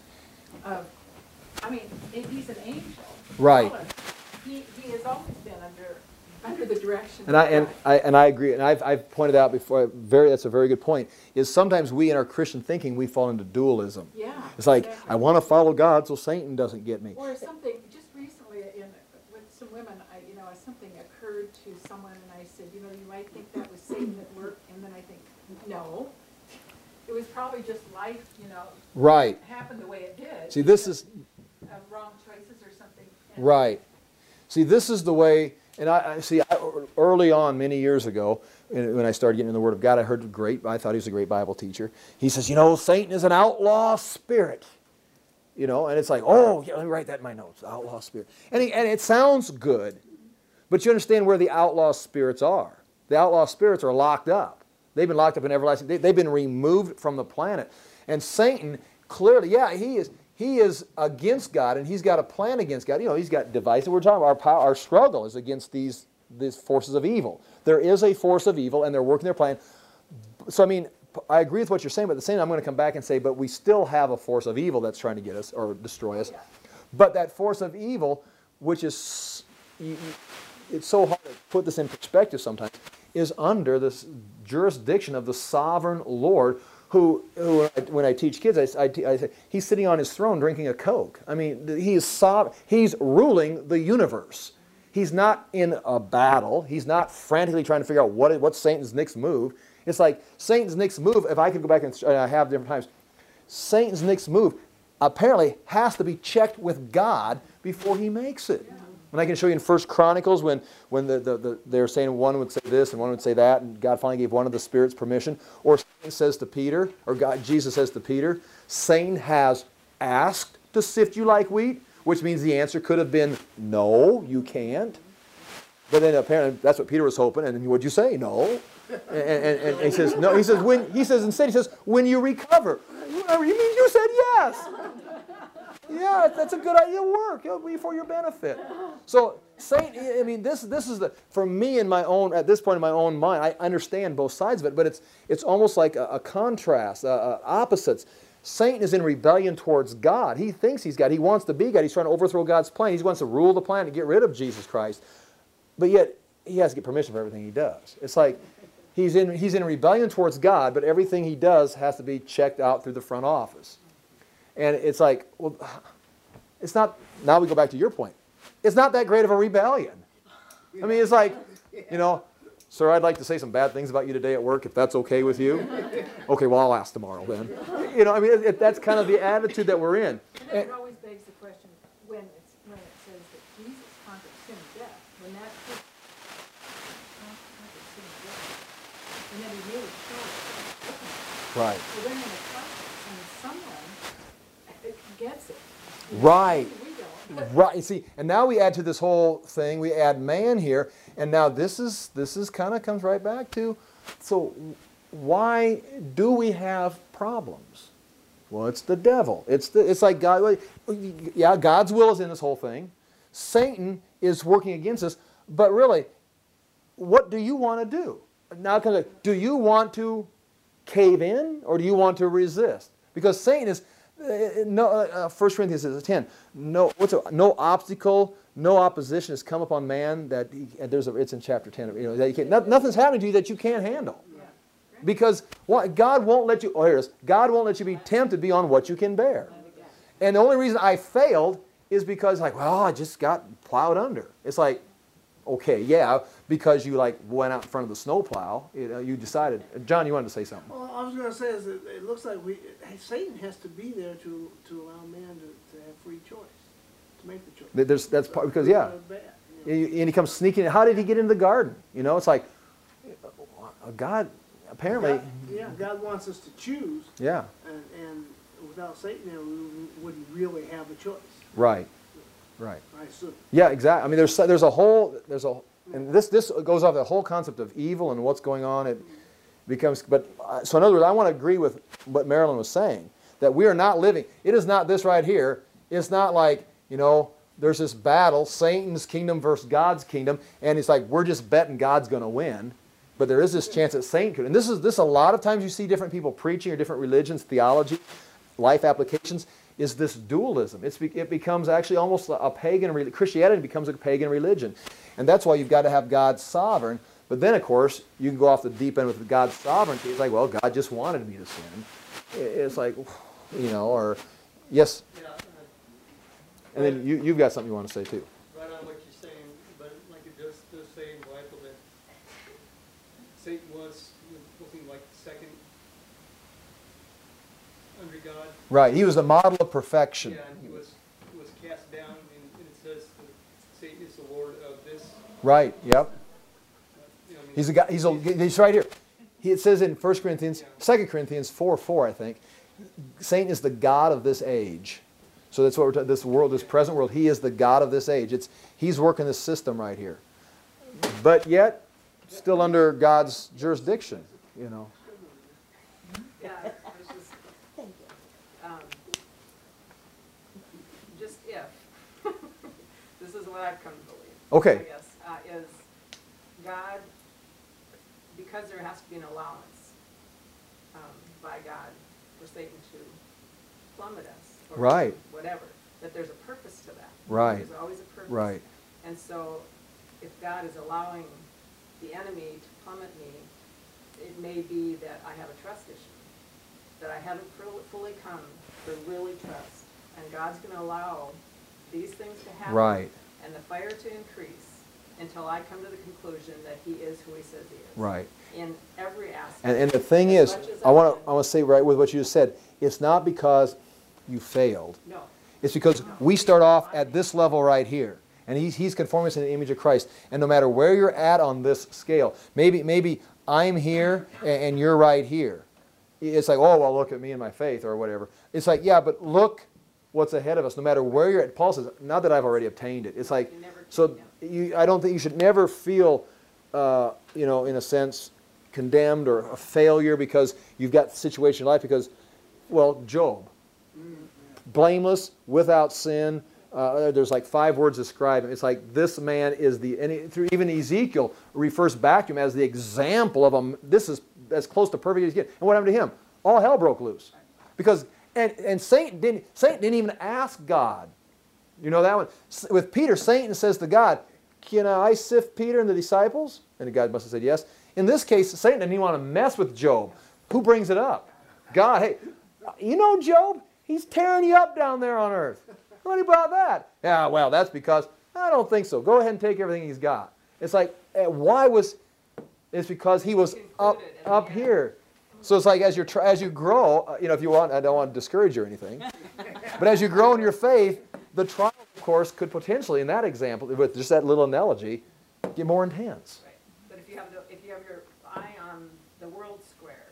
of, I mean, if he's an angel. Right. He, he has always been under, under the direction And I of and God. I and I agree, and I've I've pointed out before. Very, that's a very good point. Is sometimes we in our Christian thinking we fall into dualism. Yeah. It's like exactly. I want to follow God, so Satan doesn't get me. Or something, just recently in, with some women, I, you know, something occurred to someone and I said, you know, you might think that was Satan at work, and then I think, no. It was probably just life, you know, Right. happened the way it did. See, this is Of wrong choices or something. And right. See, this is the way. And I, I see. I, early on, many years ago, when I started getting in the Word of God, I heard a great. I thought he was a great Bible teacher. He says, you know, Satan is an outlaw spirit. You know, and it's like, oh, yeah, let me write that in my notes. Outlaw spirit, and he, and it sounds good, but you understand where the outlaw spirits are. The outlaw spirits are locked up. They've been locked up in everlasting. They, they've been removed from the planet, and Satan clearly, yeah, he is. He is against God, and he's got a plan against God. You know, he's got devices. We're talking about our power, our struggle is against these these forces of evil. There is a force of evil, and they're working their plan. So, I mean, I agree with what you're saying, but at the same time, I'm going to come back and say, but we still have a force of evil that's trying to get us or destroy us. But that force of evil, which is, it's so hard to put this in perspective sometimes, is under this jurisdiction of the sovereign Lord. Who, who, when I teach kids, I, I, I say, he's sitting on his throne drinking a Coke. I mean, he is sov- he's ruling the universe. He's not in a battle. He's not frantically trying to figure out what what's Satan's next move. It's like Satan's next move, if I could go back and I have different times, Satan's next move apparently has to be checked with God before he makes it. And I can show you in First Chronicles when, when the, the, the, they're saying one would say this and one would say that, and God finally gave one of the spirits permission. Or Satan says to Peter, or God, Jesus says to Peter, Satan has asked to sift you like wheat, which means the answer could have been, no, you can't. But then apparently that's what Peter was hoping, and what'd you say? No. And, and, and he says, no, he says, when, he says, instead he says, when you recover. You mean you said yes. Yeah, that's a good idea. It'll work. It'll be for your benefit. So, Satan, I mean, this this is the, for me in my own, at this point in my own mind, I understand both sides of it, but it's it's almost like a, a contrast, uh, uh, opposites. Satan is in rebellion towards God. He thinks he's God. He wants to be God. He's trying to overthrow God's plan. He wants to rule the planet and get rid of Jesus Christ. But yet, he has to get permission for everything he does. It's like he's in, he's in rebellion towards God, but everything he does has to be checked out through the front office. And it's like, well, it's not, now we go back to your point. It's not that great of a rebellion. I mean, it's like, you know, sir, I'd like to say some bad things about you today at work, if that's okay with you. Okay, well, I'll ask tomorrow then. You know, I mean, it, it, that's kind of the attitude that we're in. And then it always begs the question, when, it's, when it says that Jesus conquered sin and death, when that took conquered sin and death, and then he made it sure. Right. So then in the process, and someone gets it. Right. We don't. Right. You see, and now we add to this whole thing, we add man here, and now this is this is kind of comes right back to, so why do we have problems? Well, it's the devil. It's the it's like God. Yeah, God's will is in this whole thing. Satan is working against us, but really, what do you want to do? Now, kind of, do you want to cave in or do you want to resist? Because Satan is. Uh, no, uh, First Corinthians says ten. No, what's a, no obstacle, no opposition has come upon man that he, and there's a, it's in chapter ten. You know, that you can't, no, nothing's happening to you that you can't handle, because what, God won't let you. Oh, here it is. God won't let you be tempted beyond what you can bear. And the only reason I failed is because, like, well, I just got plowed under. It's like, okay, yeah, because you like went out in front of the snowplow, you know, you decided. John, you wanted to say something. Well, I was going to say is that it looks like we Satan has to be there to to allow man to, to have free choice, to make the choice. There's, that's part, because, yeah. Bad, you know. And he comes sneaking in. How did he get into the garden? You know, it's like, God, apparently. God, yeah, God wants us to choose. Yeah. And, and without Satan there, we wouldn't really have a choice. Right. Right. I assume. Yeah, exactly. I mean, there's there's a whole there's a and this this goes off the whole concept of evil and what's going on. It becomes, but uh, so in other words, I want to agree with what Marilyn was saying, that we are not living. It is not this right here. It's not like, you know, there's this battle, Satan's kingdom versus God's kingdom, and it's like we're just betting God's going to win. But there is this chance that Satan could. And this is this a lot of times you see different people preaching or different religions, theology, life applications, is this dualism. It's, it becomes actually almost a pagan, Christianity becomes a pagan religion. And that's why you've got to have God sovereign. But then, of course, you can go off the deep end with God's sovereignty. It's like, well, God just wanted me to sin. It's like, you know, or, yes. Yeah, uh, And then you, you've got something you want to say, too. right on what you're saying, but like it does, does say in the Bible that Satan was, looking like the second under God. Right. He was the model of perfection. Yeah, and he was, he was cast down, and, and it says that Satan is the Lord of this. Right. Yep. You know, I mean, He's a guy. He's a. He's right here. He, it says in First Corinthians, Second Corinthians four four, I think, Satan is the god of this age. So that's what we're talking. This world, this present world, he is the god of this age. It's he's working this system right here, but yet still under God's jurisdiction. You know. Yeah, it was just, um, just if, this is what I've come to believe. Okay. I guess, uh, is God, because there has to be an allowance, um, by God for Satan to plummet us. Or Right. to whatever, that there's a purpose to that. Right. There's always a purpose. Right. And so, if God is allowing the enemy to plummet me, it may be that I have a trust issue, that I haven't fully- fully come to really trust. And God's going to allow these things to happen. Right. And the fire to increase until I come to the conclusion that he is who he says he is. Right. In every aspect. And, and the thing As is, much as I want can. to I want to say right with what you just said. It's not because you failed. No. It's because we start off at this level right here. And he's, he's conforming us in the image of Christ. And no matter where you're at on this scale, maybe maybe I'm here and, and you're right here. It's like, oh, well, look at me and my faith or whatever. It's like, yeah, but look what's ahead of us. No matter where you're at. Paul says, not that I've already obtained it. It's like, You never so can, you, I don't think you should never feel, uh, you know, in a sense, condemned or a failure because you've got the situation in life because, well, Job. Blameless, without sin. Uh, there's like five words describe him. It's like this man is the, and he, through even Ezekiel refers back to him as the example of a, this is as close to perfect as you get. And what happened to him? All hell broke loose. Because, and, and Satan didn't, Satan didn't even ask God. You know that one? With Peter, Satan says to God, can I sift Peter and the disciples? And God must have said yes. In this case, Satan didn't even want to mess with Job. Who brings it up? God. Hey, you know Job? He's tearing you up down there on earth. What about that? Yeah, well, that's because, I don't think so. Go ahead and take everything he's got. It's like, eh, why was, it's because he was up, up here. So it's like as, you're, as you grow, uh, you know, if you want, I don't want to discourage you or anything, but as you grow in your faith, the trial, of course, could potentially, in that example, with just that little analogy, get more intense. Right. But if you have the, if you have your eye on the world square,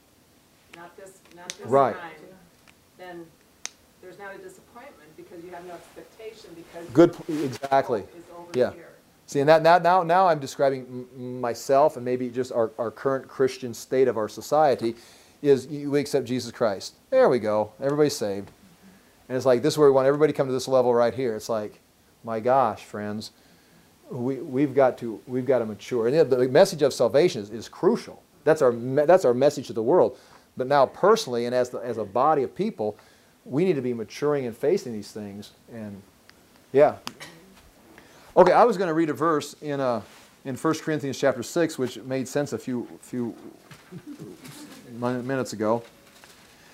not this, not this Right. time, then there's not a disappointment because you have no expectation because Good, your exactly. hope is over Yeah. here. See, and that, that now, now I'm describing m myself and maybe just our, our current Christian state of our society is you, we accept Jesus Christ. There we go. Everybody's saved. And it's like, this is where we want everybody to come to this level right here. It's like, my gosh, friends, we, we've, got to, we've got to mature. And the message of salvation is, is crucial. That's our, that's our message to the world. But now personally and as, the, as a body of people, we need to be maturing and facing these things. And yeah. Okay, I was going to read a verse in, uh, in First Corinthians chapter six, which made sense a few, few minutes ago.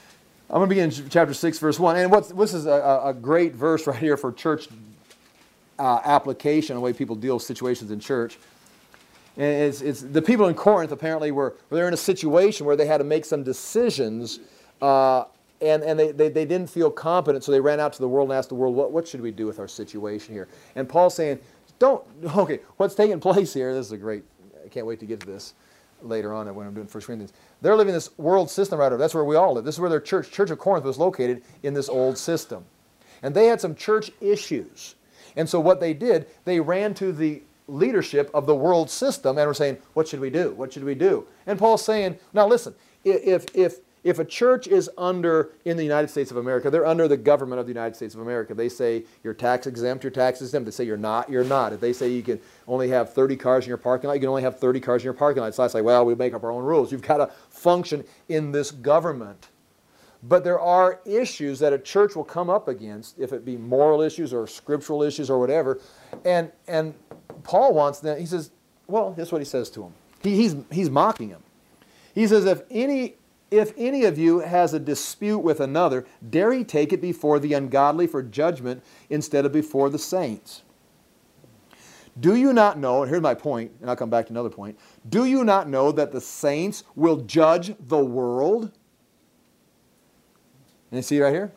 I'm going to begin in chapter six, verse one. And what's, this is a, a great verse right here for church uh, application on the way people deal with situations in church. And it's, it's, the people in Corinth apparently were, were they're in a situation where they had to make some decisions, uh, and, and they, they, they didn't feel competent, so they ran out to the world and asked the world, what, what should we do with our situation here? And Paul's saying, don't, okay, what's taking place here, this is a great, I can't wait to get to this later on when I'm doing First Corinthians. They're living this world system right over. That's where we all live. This is where their church, Church of Corinth was located, in this old system. And they had some church issues. And so what they did, they ran to the leadership of the world system and were saying, what should we do? What should we do? And Paul's saying, now listen, if, if, if a church is under, in the United States of America, they're under the government of the United States of America. They say you're tax exempt, you're tax exempt. They say you're not, you're not. If they say you can only have thirty cars in your parking lot, you can only have thirty cars in your parking lot. It's not like, well, we make up our own rules. You've got to function in this government. But there are issues that a church will come up against, if it be moral issues or scriptural issues or whatever. And, and Paul wants them, he says, well, here's what he says to him. He, he's, he's mocking him. He says, if any, if any of you has a dispute with another, dare he take it before the ungodly for judgment instead of before the saints. Do you not know, and here's my point, and I'll come back to another point. Do you not know that the saints will judge the world? And you see right here?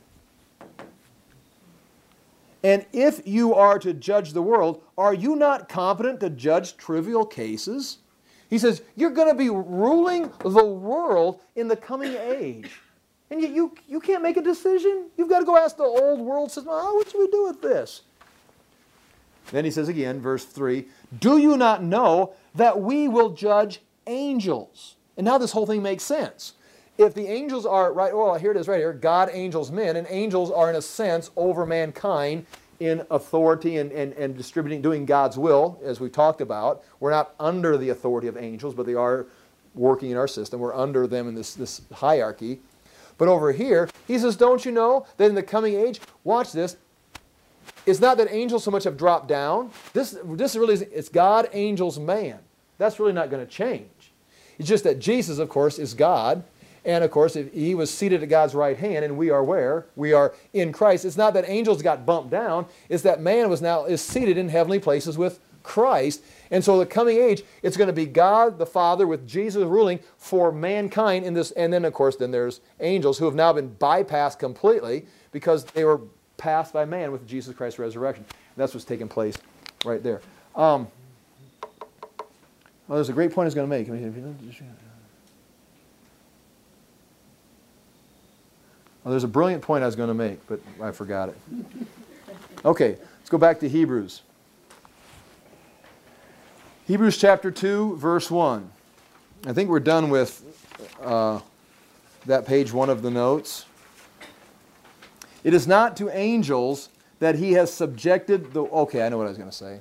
And if you are to judge the world, are you not competent to judge trivial cases? He says, you're going to be ruling the world in the coming age. And you, you, you can't make a decision? You've got to go ask the old world system, oh, what should we do with this? Then he says again, verse three, do you not know that we will judge angels? And now this whole thing makes sense. If the angels are, right, well, here it is right here, God, angels, men, and angels are in a sense over mankind in authority and, and, and distributing, doing God's will, as we talked about. We're not under the authority of angels, but they are working in our system. We're under them in this, this hierarchy. But over here, he says, don't you know that in the coming age, watch this, it's not that angels so much have dropped down. This, this really is, it's God, angels, man. That's really not going to change. It's just that Jesus, of course, is God. And of course, if he was seated at God's right hand, and we are where? We are in Christ. It's not that angels got bumped down. It's that man was now is seated in heavenly places with Christ. And so the coming age, it's going to be God the Father with Jesus ruling for mankind in this. And then, of course, then there's angels who have now been bypassed completely because they were passed by man with Jesus Christ's resurrection. And that's what's taking place right there. Um, well, there's a great point I was going to make. Well, there's a brilliant point I was going to make, but I forgot it. Okay, let's go back to Hebrews. Hebrews chapter two, verse one. I think we're done with uh, that page one of the notes. It is not to angels that he has subjected the... Okay, I know what I was going to say.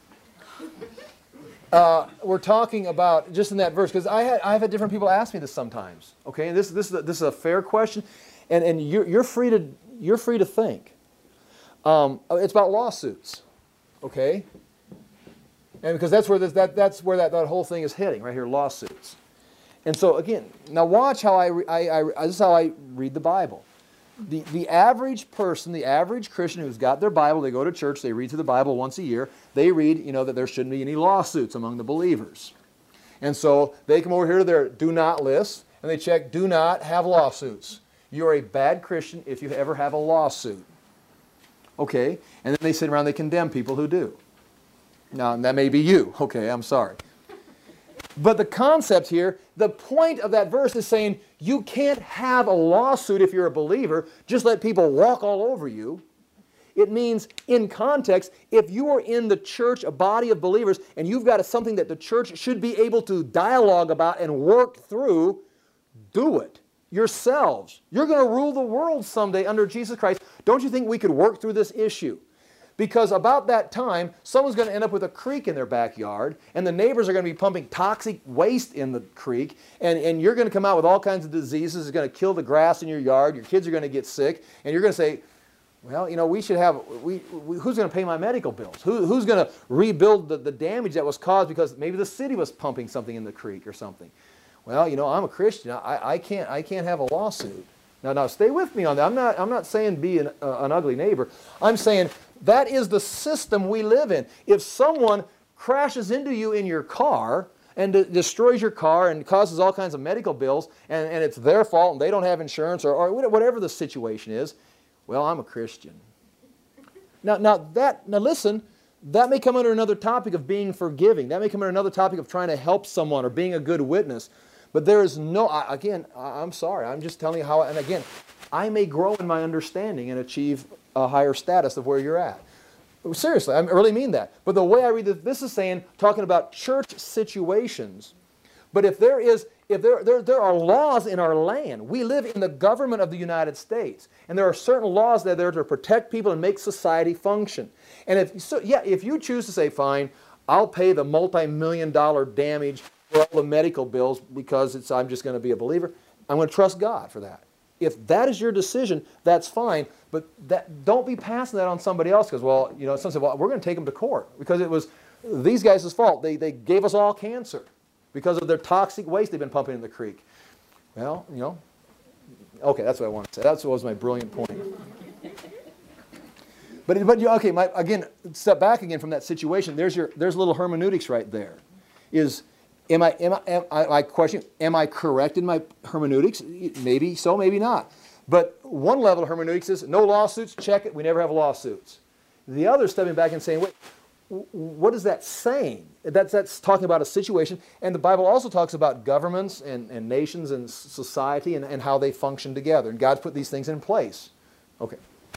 Uh, we're talking about, just in that verse, because I had, I've had different people ask me this sometimes. Okay, and this, this, is, a, this is a fair question. And, and you're, you're, free to, you're free to think. Um, it's about lawsuits, okay? And because that's where, this, that, that's where that, that whole thing is hitting, right here, lawsuits. And so, again, now watch how I, I, I, this is how I read the Bible. The, the average person, the average Christian who's got their Bible, they go to church, they read through the Bible once a year, they read, you know, that there shouldn't be any lawsuits among the believers. And so they come over here to their do not list, and they check do not have lawsuits. You're a bad Christian if you ever have a lawsuit. Okay? And then they sit around, they condemn people who do. Now, that may be you. Okay, I'm sorry. But the concept here, the point of that verse is saying you can't have a lawsuit if you're a believer. Just let people walk all over you. It means, in context, if you are in the church, a body of believers, and you've got a, something that the church should be able to dialogue about and work through, do it. Yourselves. You're going to rule the world someday under Jesus Christ. Don't you think we could work through this issue? Because about that time, someone's going to end up with a creek in their backyard, and the neighbors are going to be pumping toxic waste in the creek, and, and you're going to come out with all kinds of diseases. It's going to kill the grass in your yard. Your kids are going to get sick, and you're going to say, well, you know, we should have, we, we, who's going to pay my medical bills? Who, who's going to rebuild the, the damage that was caused because maybe the city was pumping something in the creek or something? Well, you know, I'm a Christian. I, I, can't, I can't have a lawsuit. Now, now, stay with me on that. I'm not, I'm not saying be an, uh, an ugly neighbor. I'm saying That is the system we live in. If someone crashes into you in your car and de- destroys your car and causes all kinds of medical bills, and, and it's their fault and they don't have insurance, or, or whatever the situation is, well, I'm a Christian. Now, now, that, now listen, that may come under another topic of being forgiving. That may come under another topic of trying to help someone or being a good witness. But there is no, I, again, I, I'm sorry, I'm just telling you how, and again, I may grow in my understanding and achieve a higher status of where you're at. Seriously, I really mean that. But the way I read this, this is saying, talking about church situations. But if there is, if there, there, there are laws in our land, we live in the government of the United States, and there are certain laws that are there to protect people and make society function. And if, so, yeah, if you choose to say, fine, I'll pay the multi-million dollar damage for all the medical bills because it's, I'm just going to be a believer, I'm going to trust God for that. If that is your decision, that's fine, but that, don't be passing that on somebody else because, well, you know, some say, well, we're going to take them to court because it was these guys' fault. They, they gave us all cancer because of their toxic waste they've been pumping in the creek. Well, you know, okay, that's what I want to say. That was my brilliant point. But, but you, okay, my, again, step back again from that situation. There's your, there's a little hermeneutics right there. Is, am I, am I, am I, my question, am I correct in my hermeneutics? Maybe so, maybe not. But one level of hermeneutics is no lawsuits, check it, we never have lawsuits. The other stepping back and saying, wait, what is that saying? That's, that's talking about a situation. And the Bible also talks about governments and, and nations and society and, and how they function together. And God's put these things in place. Okay.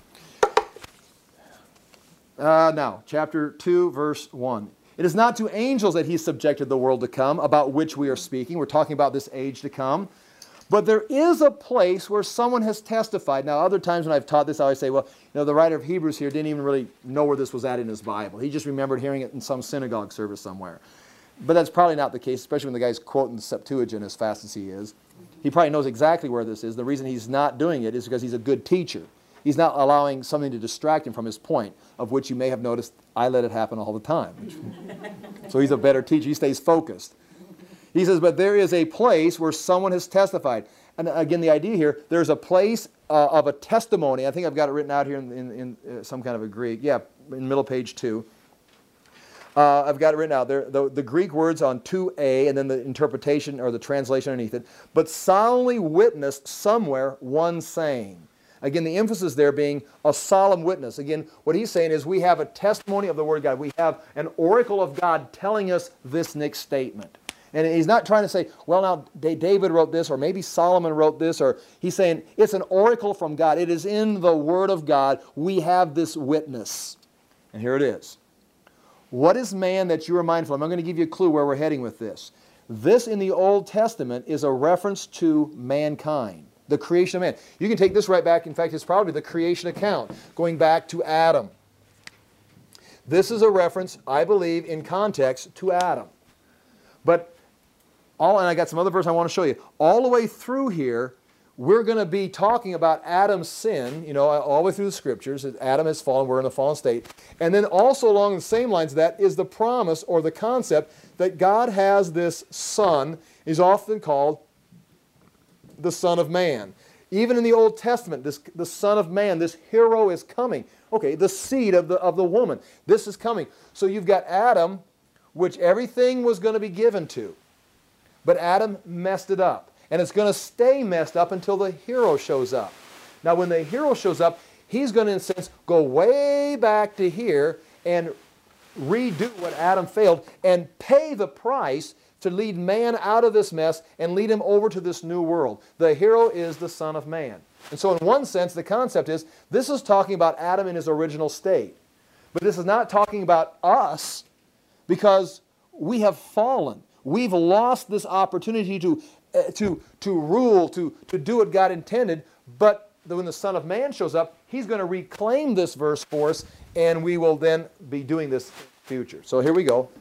Uh, now, chapter two, verse one. It is not to angels that he subjected the world to come, about which we are speaking. We're talking about this age to come. But there is a place where someone has testified. Now, other times when I've taught this, I always say, well, you know, the writer of Hebrews here didn't even really know where this was at in his Bible. He just remembered hearing it in some synagogue service somewhere. But that's probably not the case, especially when the guy's quoting the Septuagint as fast as he is. He probably knows exactly where this is. The reason he's not doing it is because he's a good teacher. He's not allowing something to distract him from his point, of which you may have noticed I let it happen all the time. So he's a better teacher. He stays focused. He says, but there is a place where someone has testified. And again, the idea here, there's a place uh, of a testimony. I think I've got it written out here in, in, in uh, some kind of a Greek. Yeah, in middle page two. Uh, I've got it written out there. The, the Greek words on two A and then the interpretation or the translation underneath it. But solemnly witnessed somewhere one saying. Again, the emphasis there being a solemn witness. Again, what he's saying is we have a testimony of the Word of God. We have an oracle of God telling us this next statement. And he's not trying to say, well, now David wrote this, or maybe Solomon wrote this, or he's saying it's an oracle from God. It is in the Word of God. We have this witness. And here it is. What is man that you are mindful of? I'm going to give you a clue where we're heading with this. This in the Old Testament is a reference to mankind, the creation of man. You can take this right back. In fact, it's probably the creation account, going back to Adam. This is a reference, I believe, in context to Adam. But all, and I got some other verses I want to show you. All the way through here, we're going to be talking about Adam's sin, you know, all the way through the Scriptures. Adam has fallen, we're in a fallen state. And then also along the same lines of that is the promise or the concept that God has this Son. He's often called the Son of Man. Even in the Old Testament, this, the Son of Man, this hero is coming. Okay, the seed of the, of the woman. This is coming. So you've got Adam, which everything was going to be given to. But Adam messed it up. And it's going to stay messed up until the hero shows up. Now, when the hero shows up, he's going to, in a sense, go way back to here and redo what Adam failed and pay the price to lead man out of this mess and lead him over to this new world. The hero is the Son of Man. And so in one sense, the concept is, this is talking about Adam in his original state. But this is not talking about us because we have fallen. We've lost this opportunity to, uh, to, to rule, to, to do what God intended. But when the Son of Man shows up, he's going to reclaim this verse for us, and we will then be doing this in the future. So here we go.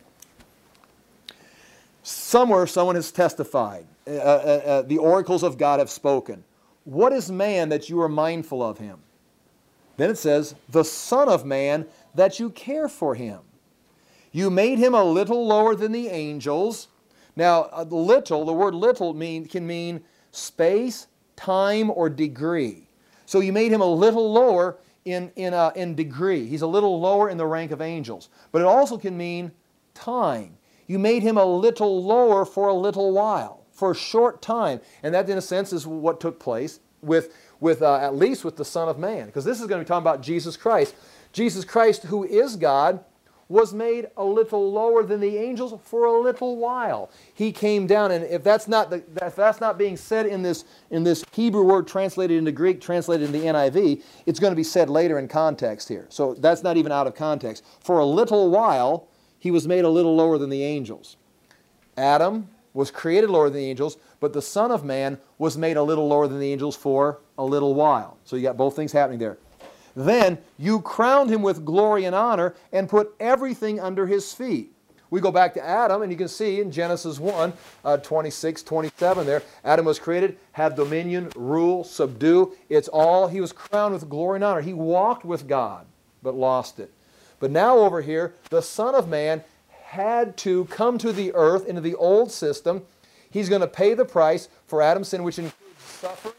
Somewhere someone has testified. Uh, uh, uh, the oracles of God have spoken. What is man that you are mindful of him? Then it says, the Son of Man, that you care for him. You made him a little lower than the angels. Now, uh, little, the word little mean, can mean space, time, or degree. So you made him a little lower in, in, uh, in degree. He's a little lower in the rank of angels. But it also can mean time. You made him a little lower for a little while, for a short time. And that, in a sense, is what took place with, with uh, at least with the Son of Man. Because this is going to be talking about Jesus Christ. Jesus Christ, who is God, was made a little lower than the angels for a little while. He came down, and if that's not the, if that's not being said in this in this Hebrew word translated into Greek, translated in the N I V, it's going to be said later in context here. So that's not even out of context. For a little while, he was made a little lower than the angels. Adam was created lower than the angels, but the Son of Man was made a little lower than the angels for a little while. So you got both things happening there. Then you crowned him with glory and honor and put everything under his feet. We go back to Adam, and you can see in Genesis one, uh, twenty-six, twenty-seven there, Adam was created, have dominion, rule, subdue. It's all, he was crowned with glory and honor. He walked with God, but lost it. But now over here, the Son of Man had to come to the earth, into the old system. He's going to pay the price for Adam's sin, which includes suffering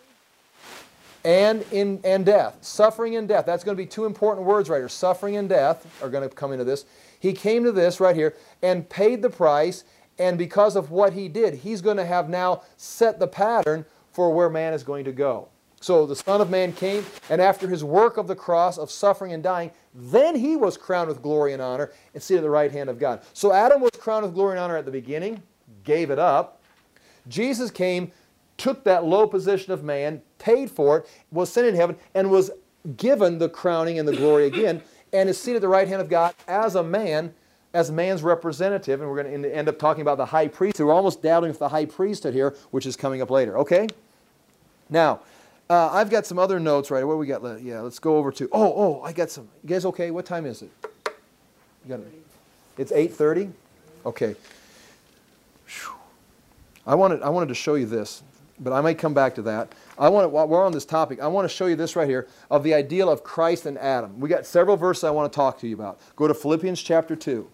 and in and death. Suffering and death. That's going to be two important words right here. Suffering and death are going to come into this. He came to this right here and paid the price, and because of what he did, he's going to have now set the pattern for where man is going to go. So the Son of Man came, and after his work of the cross, of suffering and dying, then he was crowned with glory and honor and seated at the right hand of God. So Adam was crowned with glory and honor at the beginning, gave it up. Jesus came, took that low position of man, paid for it, was sent in heaven, and was given the crowning and the glory again, and is seated at the right hand of God as a man, as man's representative. And we're going to end up talking about the high priest. We're almost dabbling with the high priesthood here, which is coming up later. Okay? Now, uh, I've got some other notes right. What do we got? Yeah, let's go over to. Oh, oh, I got some. You guys okay? What time is it? You got it. It's eight thirty. Okay. Whew. I wanted I wanted to show you this, but I might come back to that. I want to, while we're on this topic, I want to show you this right here of the ideal of Christ and Adam. We got several verses I want to talk to you about. Go to Philippians chapter two.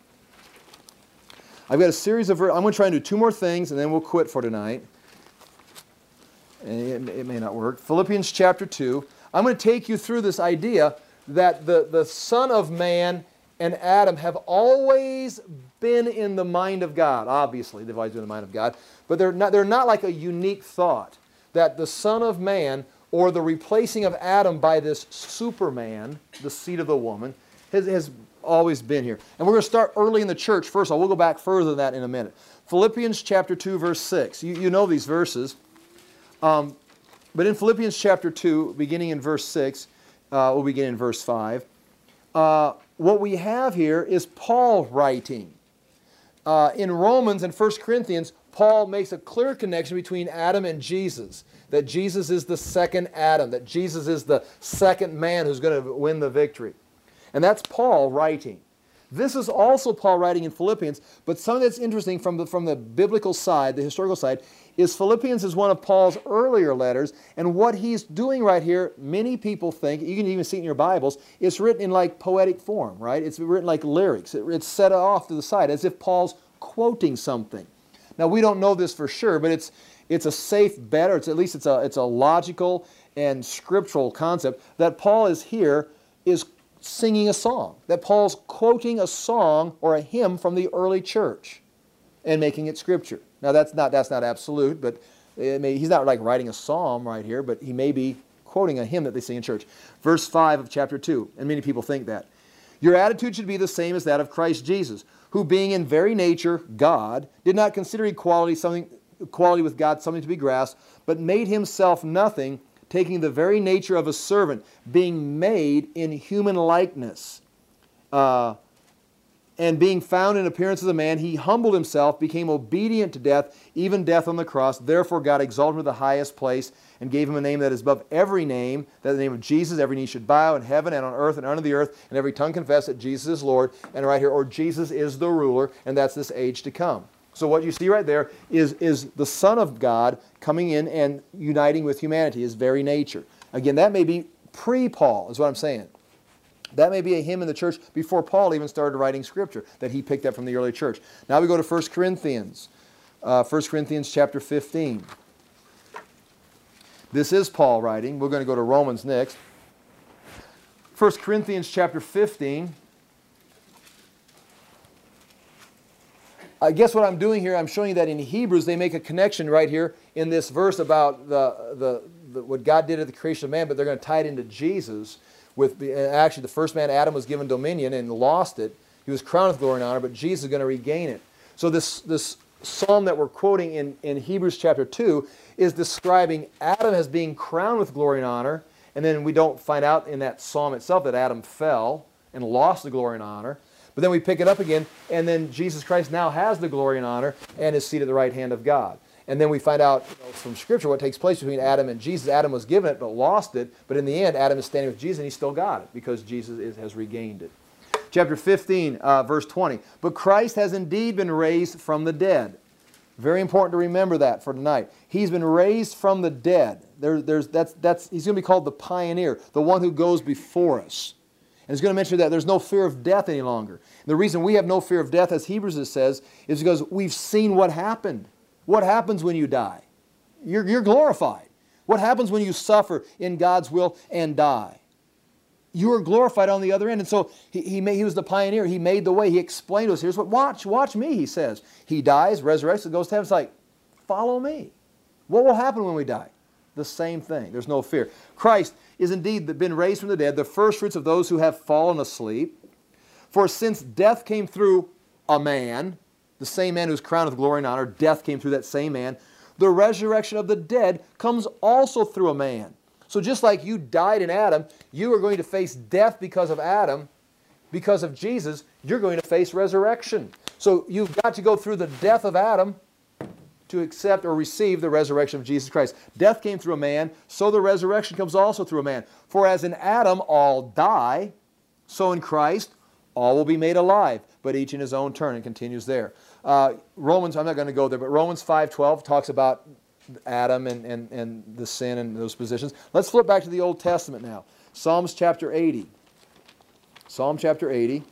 I've got a series of verses. I'm going to try and do two more things, and then we'll quit for tonight. And it, it may not work. Philippians chapter two. I'm going to take you through this idea that the, the Son of Man and Adam have always been in the mind of God. Obviously, they've always been in the mind of God. But they're not, they're not like a unique thought. That the Son of Man, or the replacing of Adam by this Superman, the seed of the woman, has, has always been here. And we're going to start early in the church. First of all, we'll go back further than that in a minute. Philippians chapter two, verse six. You, you know these verses. Um, but in Philippians chapter two, beginning in verse six, uh, we'll begin in verse five. Uh, what we have here is Paul writing. Uh, in Romans and First Corinthians, Paul makes a clear connection between Adam and Jesus. That Jesus is the second Adam. That Jesus is the second man who's going to win the victory. And that's Paul writing. This is also Paul writing in Philippians, but something that's interesting from the, from the biblical side, the historical side, is Philippians is one of Paul's earlier letters, and what he's doing right here, many people think, you can even see it in your Bibles, it's written in like poetic form, right? It's written like lyrics. It, it's set off to the side as if Paul's quoting something. Now, we don't know this for sure, but it's, it's a safe bet, or it's, at least it's a, it's a logical and scriptural concept, that Paul is here is singing a song, that Paul's quoting a song or a hymn from the early church and making it scripture. Now, that's not, that's not absolute, but it may, he's not like writing a psalm right here, but he may be quoting a hymn that they sing in church. Verse five of chapter two, and many people think that. Your attitude should be the same as that of Christ Jesus, who being in very nature God, did not consider equality, something, equality with God something to be grasped, but made himself nothing, taking the very nature of a servant, being made in human likeness. Uh, and being found in appearance as a man, he humbled himself, became obedient to death, even death on the cross. Therefore God exalted him to the highest place and gave him a name that is above every name, that in the name of Jesus every knee should bow in heaven and on earth and under the earth, and every tongue confess that Jesus is Lord. And right here, or Jesus is the ruler, and that's this age to come. So what you see right there is, is the Son of God coming in and uniting with humanity, his very nature. Again, that may be pre-Paul, is what I'm saying. That may be a hymn in the church before Paul even started writing Scripture, that he picked up from the early church. Now we go to First Corinthians. Uh, First Corinthians chapter fifteen. This is Paul writing. We're going to go to Romans next. First Corinthians chapter fifteen. I guess what I'm doing here, I'm showing you that in Hebrews they make a connection right here in this verse about the, the, the what God did at the creation of man, but they're going to tie it into Jesus. With the, actually, the first man, Adam, was given dominion and lost it. He was crowned with glory and honor, but Jesus is going to regain it. So this, this psalm that we're quoting in, in Hebrews chapter two is describing Adam as being crowned with glory and honor, and then we don't find out in that psalm itself that Adam fell and lost the glory and honor. But then we pick it up again, and then Jesus Christ now has the glory and honor and is seated at the right hand of God. And then we find out, you know, from Scripture what takes place between Adam and Jesus. Adam was given it but lost it, but in the end Adam is standing with Jesus and he still got it because Jesus is, has regained it. Chapter fifteen, uh, verse twenty. But Christ has indeed been raised from the dead. Very important to remember that for tonight. He's been raised from the dead. There, there's, that's, that's, he's going to be called the pioneer, the one who goes before us. And he's going to mention that there's no fear of death any longer. And the reason we have no fear of death, as Hebrews says, is because we've seen what happened. What happens when you die? You're, you're glorified. What happens when you suffer in God's will and die? You are glorified on the other end. And so he, he, made, he was the pioneer. He made the way. He explained to us, here's what, watch, watch me, he says. He dies, resurrects, and goes to heaven. It's like, follow me. What will happen when we die? The same thing. There's no fear. Christ is indeed been raised from the dead, the first fruits of those who have fallen asleep. For since death came through a man, the same man who's crowned with glory and honor, death came through that same man, the resurrection of the dead comes also through a man. So just like you died in Adam, you are going to face death because of Adam. Because of Jesus, you're going to face resurrection. So you've got to go through the death of Adam to accept or receive the resurrection of Jesus Christ. Death came through a man, so the resurrection comes also through a man. For as in Adam all die, so in Christ all will be made alive, but each in his own turn, and continues there. Uh, Romans, I'm not going to go there, but Romans five twelve talks about Adam and, and, and the sin and those positions. Let's flip back to the Old Testament now. Psalms chapter eighty. Psalm chapter eighty.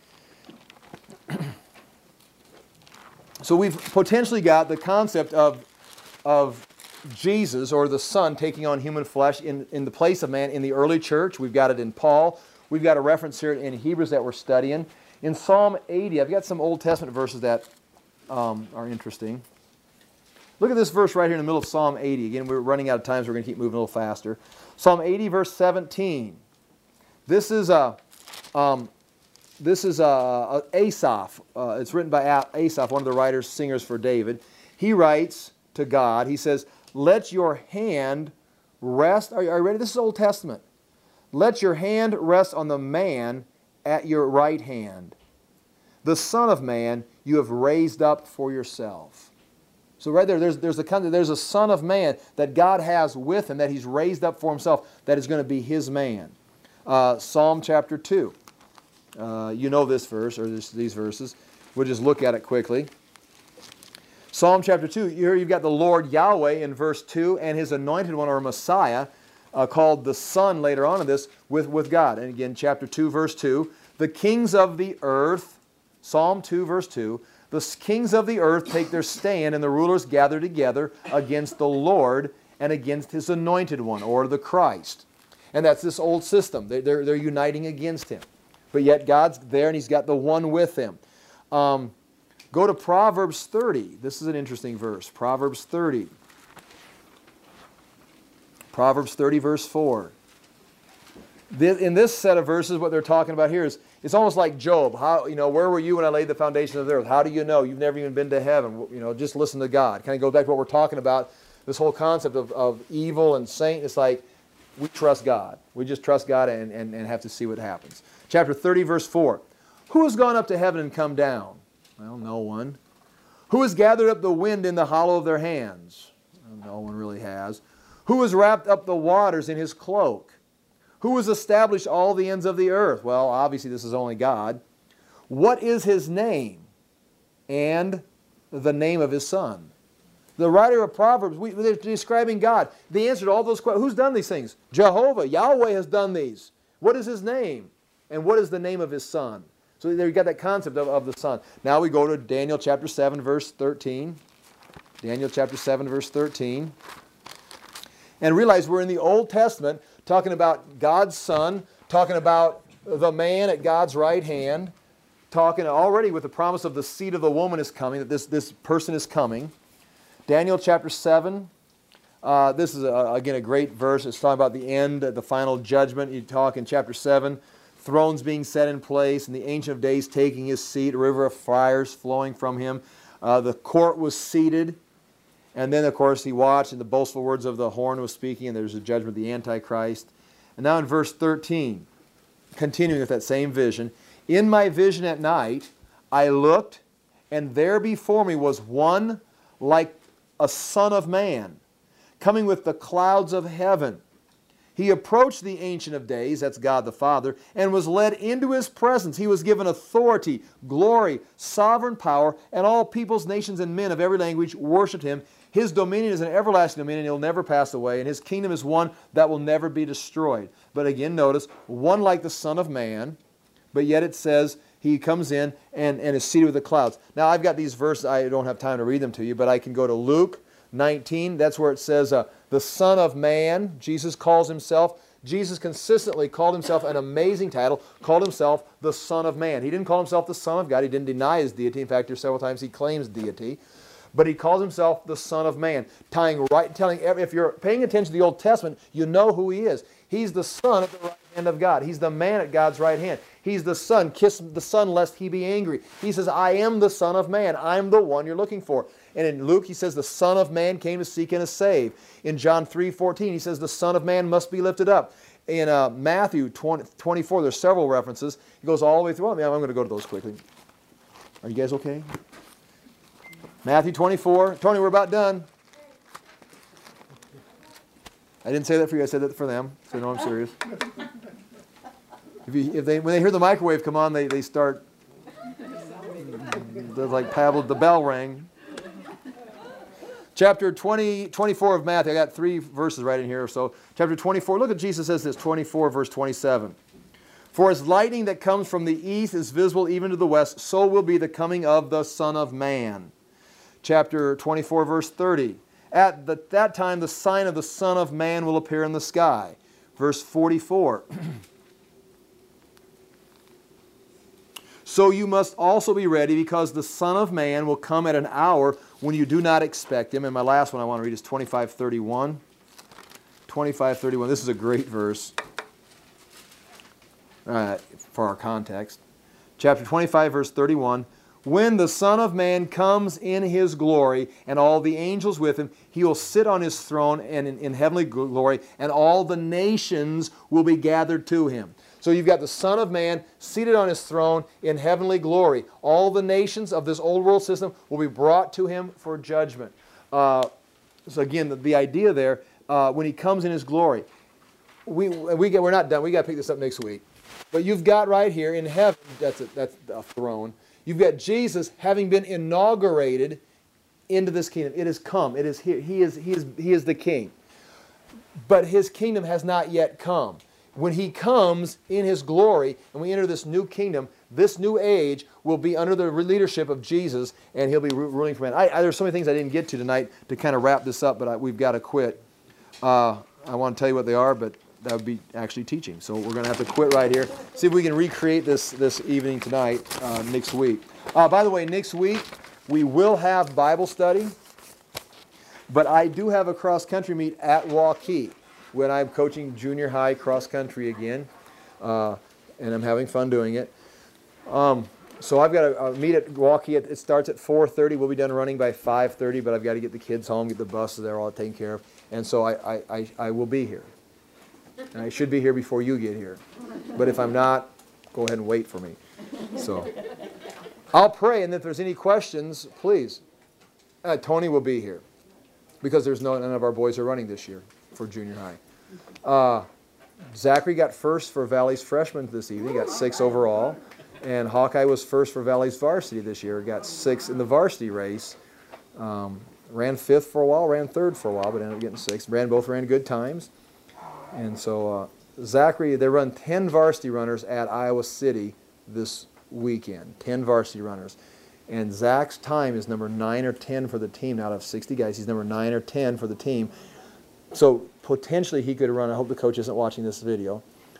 So we've potentially got the concept of, of Jesus or the Son taking on human flesh in, in the place of man in the early church. We've got it in Paul. We've got a reference here in Hebrews that we're studying. In Psalm eighty, I've got some Old Testament verses that um, are interesting. Look at this verse right here in the middle of Psalm eighty. Again, we're running out of time, so we're going to keep moving a little faster. Psalm eighty, verse seventeen. This is a... Um, This is uh, Asaph. Uh, it's written by Asaph, one of the writers, singers for David. He writes to God, he says, let your hand rest. Are you, are you ready? This is Old Testament. Let your hand rest on the man at your right hand. The Son of Man you have raised up for yourself. So right there, there's, there's, a, there's a Son of Man that God has with him, that he's raised up for himself, that is going to be his man. Uh, Psalm chapter two. Uh, you know this verse, or this, these verses. We'll just look at it quickly. Psalm chapter two, here you've got the Lord Yahweh in verse two, and his anointed one, or Messiah, uh, called the Son later on in this, with, with God. And again, chapter two, verse two, the kings of the earth, Psalm two, verse two, the kings of the earth take their stand, and the rulers gather together against the Lord and against his anointed one, or the Christ. And that's this old system. They, they're, they're uniting against him. But yet God's there and he's got the one with him. Um, go to Proverbs thirty. This is an interesting verse. Proverbs thirty. Proverbs thirty, verse four. This, in this set of verses, what they're talking about here is, it's almost like Job. How, you know, where were you when I laid the foundation of the earth? How do you know? You've never even been to heaven. You know, just listen to God. Kind of goes back to what we're talking about, this whole concept of, of evil and saint. It's like, we trust God. We just trust God and, and, and have to see what happens. Chapter thirty, verse four. Who has gone up to heaven and come down? Well, no one. Who has gathered up the wind in the hollow of their hands? Well, no one really has. Who has wrapped up the waters in his cloak? Who has established all the ends of the earth? Well, obviously this is only God. What is his name? And the name of his Son. The writer of Proverbs, we, they're describing God. The answer to all those questions, who's done these things? Jehovah, Yahweh has done these. What is his name? And what is the name of his Son? So there you got that concept of, of the Son. Now we go to Daniel chapter seven, verse thirteen. Daniel chapter seven, verse thirteen. And realize we're in the Old Testament talking about God's Son, talking about the man at God's right hand, talking already with the promise of the seed of the woman is coming, that this, this person is coming. Daniel chapter seven, uh, this is, a, again, a great verse. It's talking about the end, the final judgment. You talk in chapter seven, thrones being set in place, and the Ancient of Days taking his seat, a river of fires flowing from him. Uh, the court was seated, and then, of course, he watched, and the boastful words of the horn was speaking, and there's a judgment of the Antichrist. And now in verse thirteen, continuing with that same vision, in my vision at night, I looked, and there before me was one like a son of man, coming with the clouds of heaven. He approached the Ancient of Days, that's God the Father, and was led into His presence. He was given authority, glory, sovereign power, and all peoples, nations, and men of every language worshiped Him. His dominion is an everlasting dominion. He'll never pass away, and His kingdom is one that will never be destroyed. But again, notice, one like the Son of Man, but yet it says He comes in and, and is seated with the clouds. Now, I've got these verses. I don't have time to read them to you, but I can go to Luke nineteen. That's where it says, uh, the Son of Man, Jesus calls Himself. Jesus consistently called Himself an amazing title, called Himself the Son of Man. He didn't call Himself the Son of God. He didn't deny His deity. In fact, there's several times He claims deity. But He calls Himself the Son of Man, tying right, telling every, if you're paying attention to the Old Testament, you know who He is. He's the Son at the right hand of God. He's the man at God's right hand. He's the Son. Kiss the Son lest He be angry. He says, I am the Son of Man. I'm the one you're looking for. And in Luke, He says, the Son of Man came to seek and to save. In John three fourteen, He says, the Son of Man must be lifted up. In uh, Matthew twenty, twenty-four, there's several references. He goes all the way through. I'm going to go to those quickly. Are you guys okay? Matthew twenty-four. Tony, we're about done. I didn't say that for you. I said that for them. So no, I'm serious. If, you, if they, when they hear the microwave come on, they, they start, they're like Pavel, the bell rang. Chapter twenty, twenty-four of Matthew. I got three verses right in here. So chapter twenty-four, look at Jesus says this, twenty-four verse twenty-seven. For as lightning that comes from the east is visible even to the west, so will be the coming of the Son of Man. Chapter twenty-four verse thirty. At the, that time the sign of the Son of Man will appear in the sky. Verse forty-four. So you must also be ready, because the Son of Man will come at an hour when you do not expect Him. And my last one I want to read is twenty-five thirty-one. twenty-five thirty-one. This is a great verse uh, for our context. Chapter twenty-five, verse thirty-one. When the Son of Man comes in His glory, and all the angels with Him, He will sit on His throne and in, in heavenly glory, and all the nations will be gathered to Him. So you've got the Son of Man seated on His throne in heavenly glory. All the nations of this old world system will be brought to Him for judgment. Uh, so again, the, the idea there, uh, when He comes in His glory, we, we get, we're not done. We've got to pick this up next week. But you've got right here in heaven, that's a, that's a throne, you've got Jesus having been inaugurated into this kingdom. It has come. It is here. He is, he is, he is the king. But His kingdom has not yet come. When He comes in His glory and we enter this new kingdom, this new age will be under the leadership of Jesus, and He'll be ruling from it. I, I, there's so many things I didn't get to tonight to kind of wrap this up, but I, we've got to quit. Uh, I want to tell you what they are, but that would be actually teaching. So we're going to have to quit right here. See if we can recreate this this evening tonight, uh, next week. Uh, by the way, next week we will have Bible study, but I do have a cross-country meet at Waukee when I'm coaching junior high cross-country again, uh, and I'm having fun doing it. Um, so I've got a, a meet at Waukee. It, it starts at four thirty. We'll be done running by five thirty, but I've got to get the kids home, get the buses there all taken care of, and so I, I, I, I will be here. And I should be here before you get here. But if I'm not, go ahead and wait for me. So I'll pray, and if there's any questions, please. Uh, Tony will be here, because there's no, none of our boys are running this year for junior high. Uh, Zachary got first for Valley's freshman this evening. He got six overall. And Hawkeye was first for Valley's varsity this year. Got six in the varsity race. Um, ran fifth for a while, ran third for a while, but ended up getting sixth. Ran, both ran good times. And so uh, Zachary, they run ten varsity runners at Iowa City this weekend. ten varsity runners. And Zach's time is number nine or ten for the team. Out of sixty guys, he's number nine or ten for the team. So potentially he could run, I hope the coach isn't watching this video,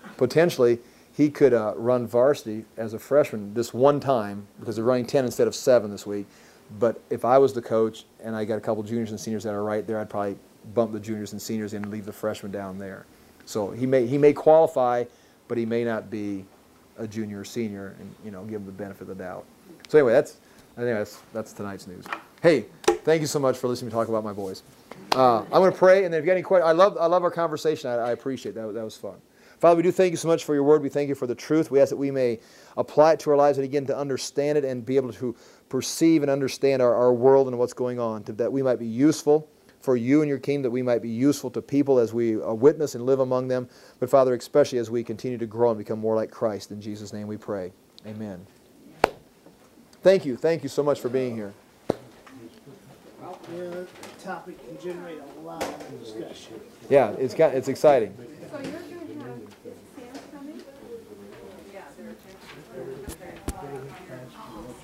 potentially he could uh, run varsity as a freshman this one time because they're running ten instead of seven this week. But if I was the coach and I got a couple juniors and seniors that are right there, I'd probably bump the juniors and seniors in and leave the freshmen down there. So he may he may qualify, but he may not be a junior or senior, and you know, give him the benefit of the doubt. So anyway, that's I think that's that's tonight's news. Hey, thank you so much for listening to me talk about my boys. Uh, I'm going to pray, and then if you got any questions, I love I love our conversation. I, I appreciate that. That was fun. Father, we do thank you so much for your word. We thank you for the truth. We ask that we may apply it to our lives and again to understand it and be able to perceive and understand our, our world and what's going on, to, that we might be useful for you and your kingdom, that we might be useful to people as we uh, witness and live among them. But Father, especially as we continue to grow and become more like Christ. In Jesus' name we pray. Amen. Thank you. Thank you so much for being here. Yeah, the topic can generate a lot of discussion. Yeah, it's got, it's exciting. So you're going to have Sam coming? Yeah, there are